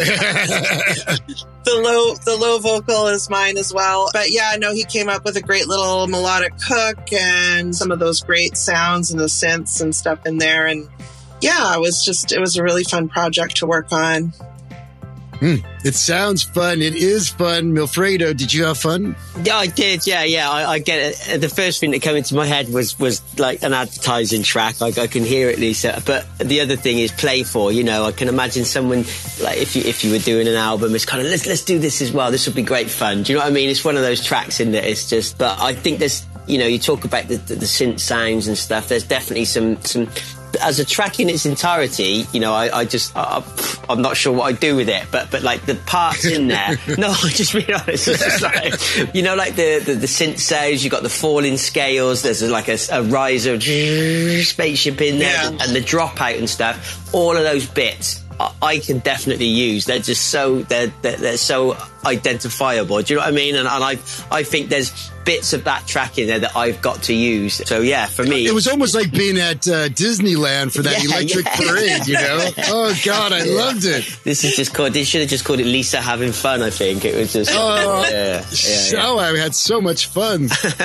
low vocal is mine as well. But yeah, no, he came up with a great little melodic hook and some of those great sounds and the synths and stuff in there. And yeah, it was a really fun project to work on. It sounds fun. It is fun. Milfredo, did you have fun? Yeah, I did. Yeah. I get it. The first thing that came into my head was like an advertising track. I can hear it, Lisa. But the other thing is playful. You know, I can imagine someone like if you were doing an album, it's kind of let's do this as well. This would be great fun. Do you know what I mean? It's one of those tracks in that it's just. But I think there's, you know, you talk about the synth sounds and stuff. There's definitely some. As a track in its entirety, you know, I'm not sure what I'd do with it, but like the parts in there. No, I just realised it's just like, you know, like the synth sounds. You got the falling scales. There's like a riser spaceship in there, and the dropout and stuff. All of those bits I can definitely use. They're just so they're so identifiable. Do you know what I mean? And I think there's bits of that track in there that I've got to use. So yeah, for me, it was almost like being at Disneyland for that electric parade. You know? Oh God, I loved it. This is just called. They should have just called it Lisa having fun. I think it was just. Oh, I had so much fun.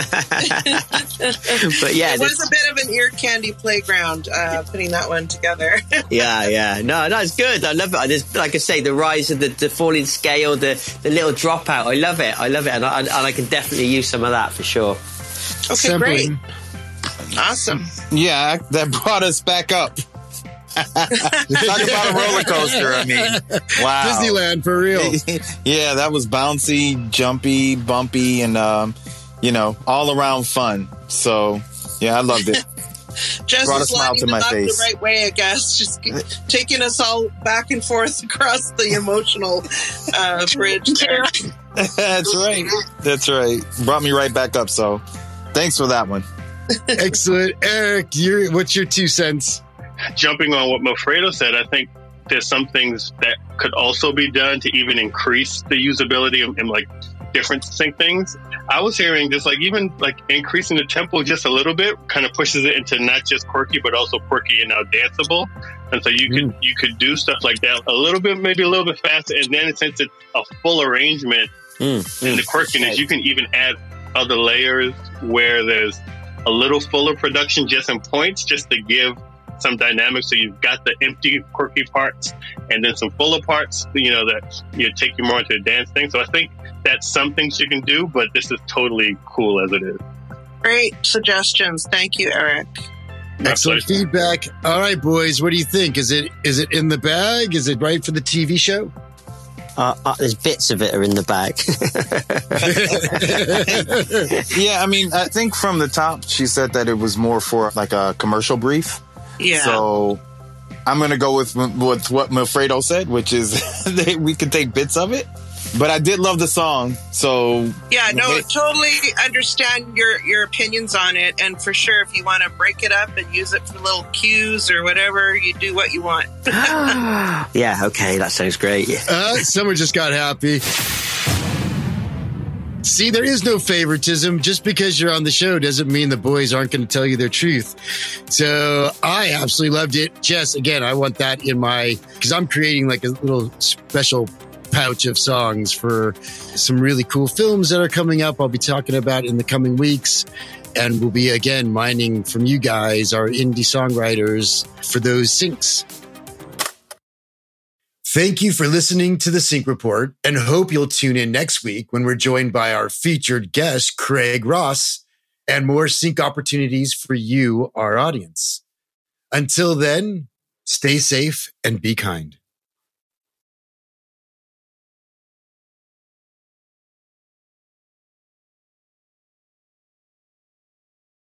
But yeah, it was a bit of an ear candy playground putting that one together. Yeah. No, it's good. I love it. There's, like I say, the rise of the falling scale, the little dropout. I love it, and I can definitely use some of that for sure. Okay, Sampling. Great. Awesome. Yeah, that brought us back up. Talk about a roller coaster. I mean, wow. Disneyland for real. Yeah, that was bouncy, jumpy, bumpy, and all around fun. So yeah, I loved it. Just brought a smile to my face. The right way, I guess. Just taking us all back and forth across the emotional bridge there. That's right. Brought me right back up. So thanks for that one. Excellent. Eric, what's your 2 cents? Jumping on what Milfredo said, I think there's some things that could also be done to even increase the usability and like different sync things. I was hearing just like even like increasing the tempo just a little bit kind of pushes it into not just quirky but also quirky and now danceable. And so you could do stuff like that a little bit, maybe a little bit faster, and then since it's a full arrangement in the quirkiness, you can even add other layers where there's a little fuller production just in points, just to give some dynamics. So you've got the empty quirky parts and then some fuller parts, that take you more into a dance thing. So I think that's some things you can do, but this is totally cool as it is. Great suggestions. Thank you, Eric. Excellent feedback. All right, boys, what do you think? Is it in the bag? Is it right for the TV show? There's bits of it are in the bag. Yeah, I mean, I think from the top, she said that it was more for like a commercial brief. Yeah. So I'm going to go with what Milfredo said, which is that we could take bits of it. But I did love the song, so... Yeah, no, totally understand your opinions on it. And for sure, if you want to break it up and use it for little cues or whatever, you do what you want. Yeah, okay, that sounds great. Someone just got happy. See, there is no favoritism. Just because you're on the show doesn't mean the boys aren't going to tell you their truth. So I absolutely loved it. Jess, again, I want that in my... Because I'm creating like a little special pouch of songs for some really cool films that are coming up. I'll be talking about in the coming weeks. And we'll be, again, mining from you guys, our indie songwriters, for those syncs. Thank you for listening to the Sync Report, and hope you'll tune in next week when we're joined by our featured guest, Craig Ross, and more sync opportunities for you, our audience. Until then, stay safe and be kind.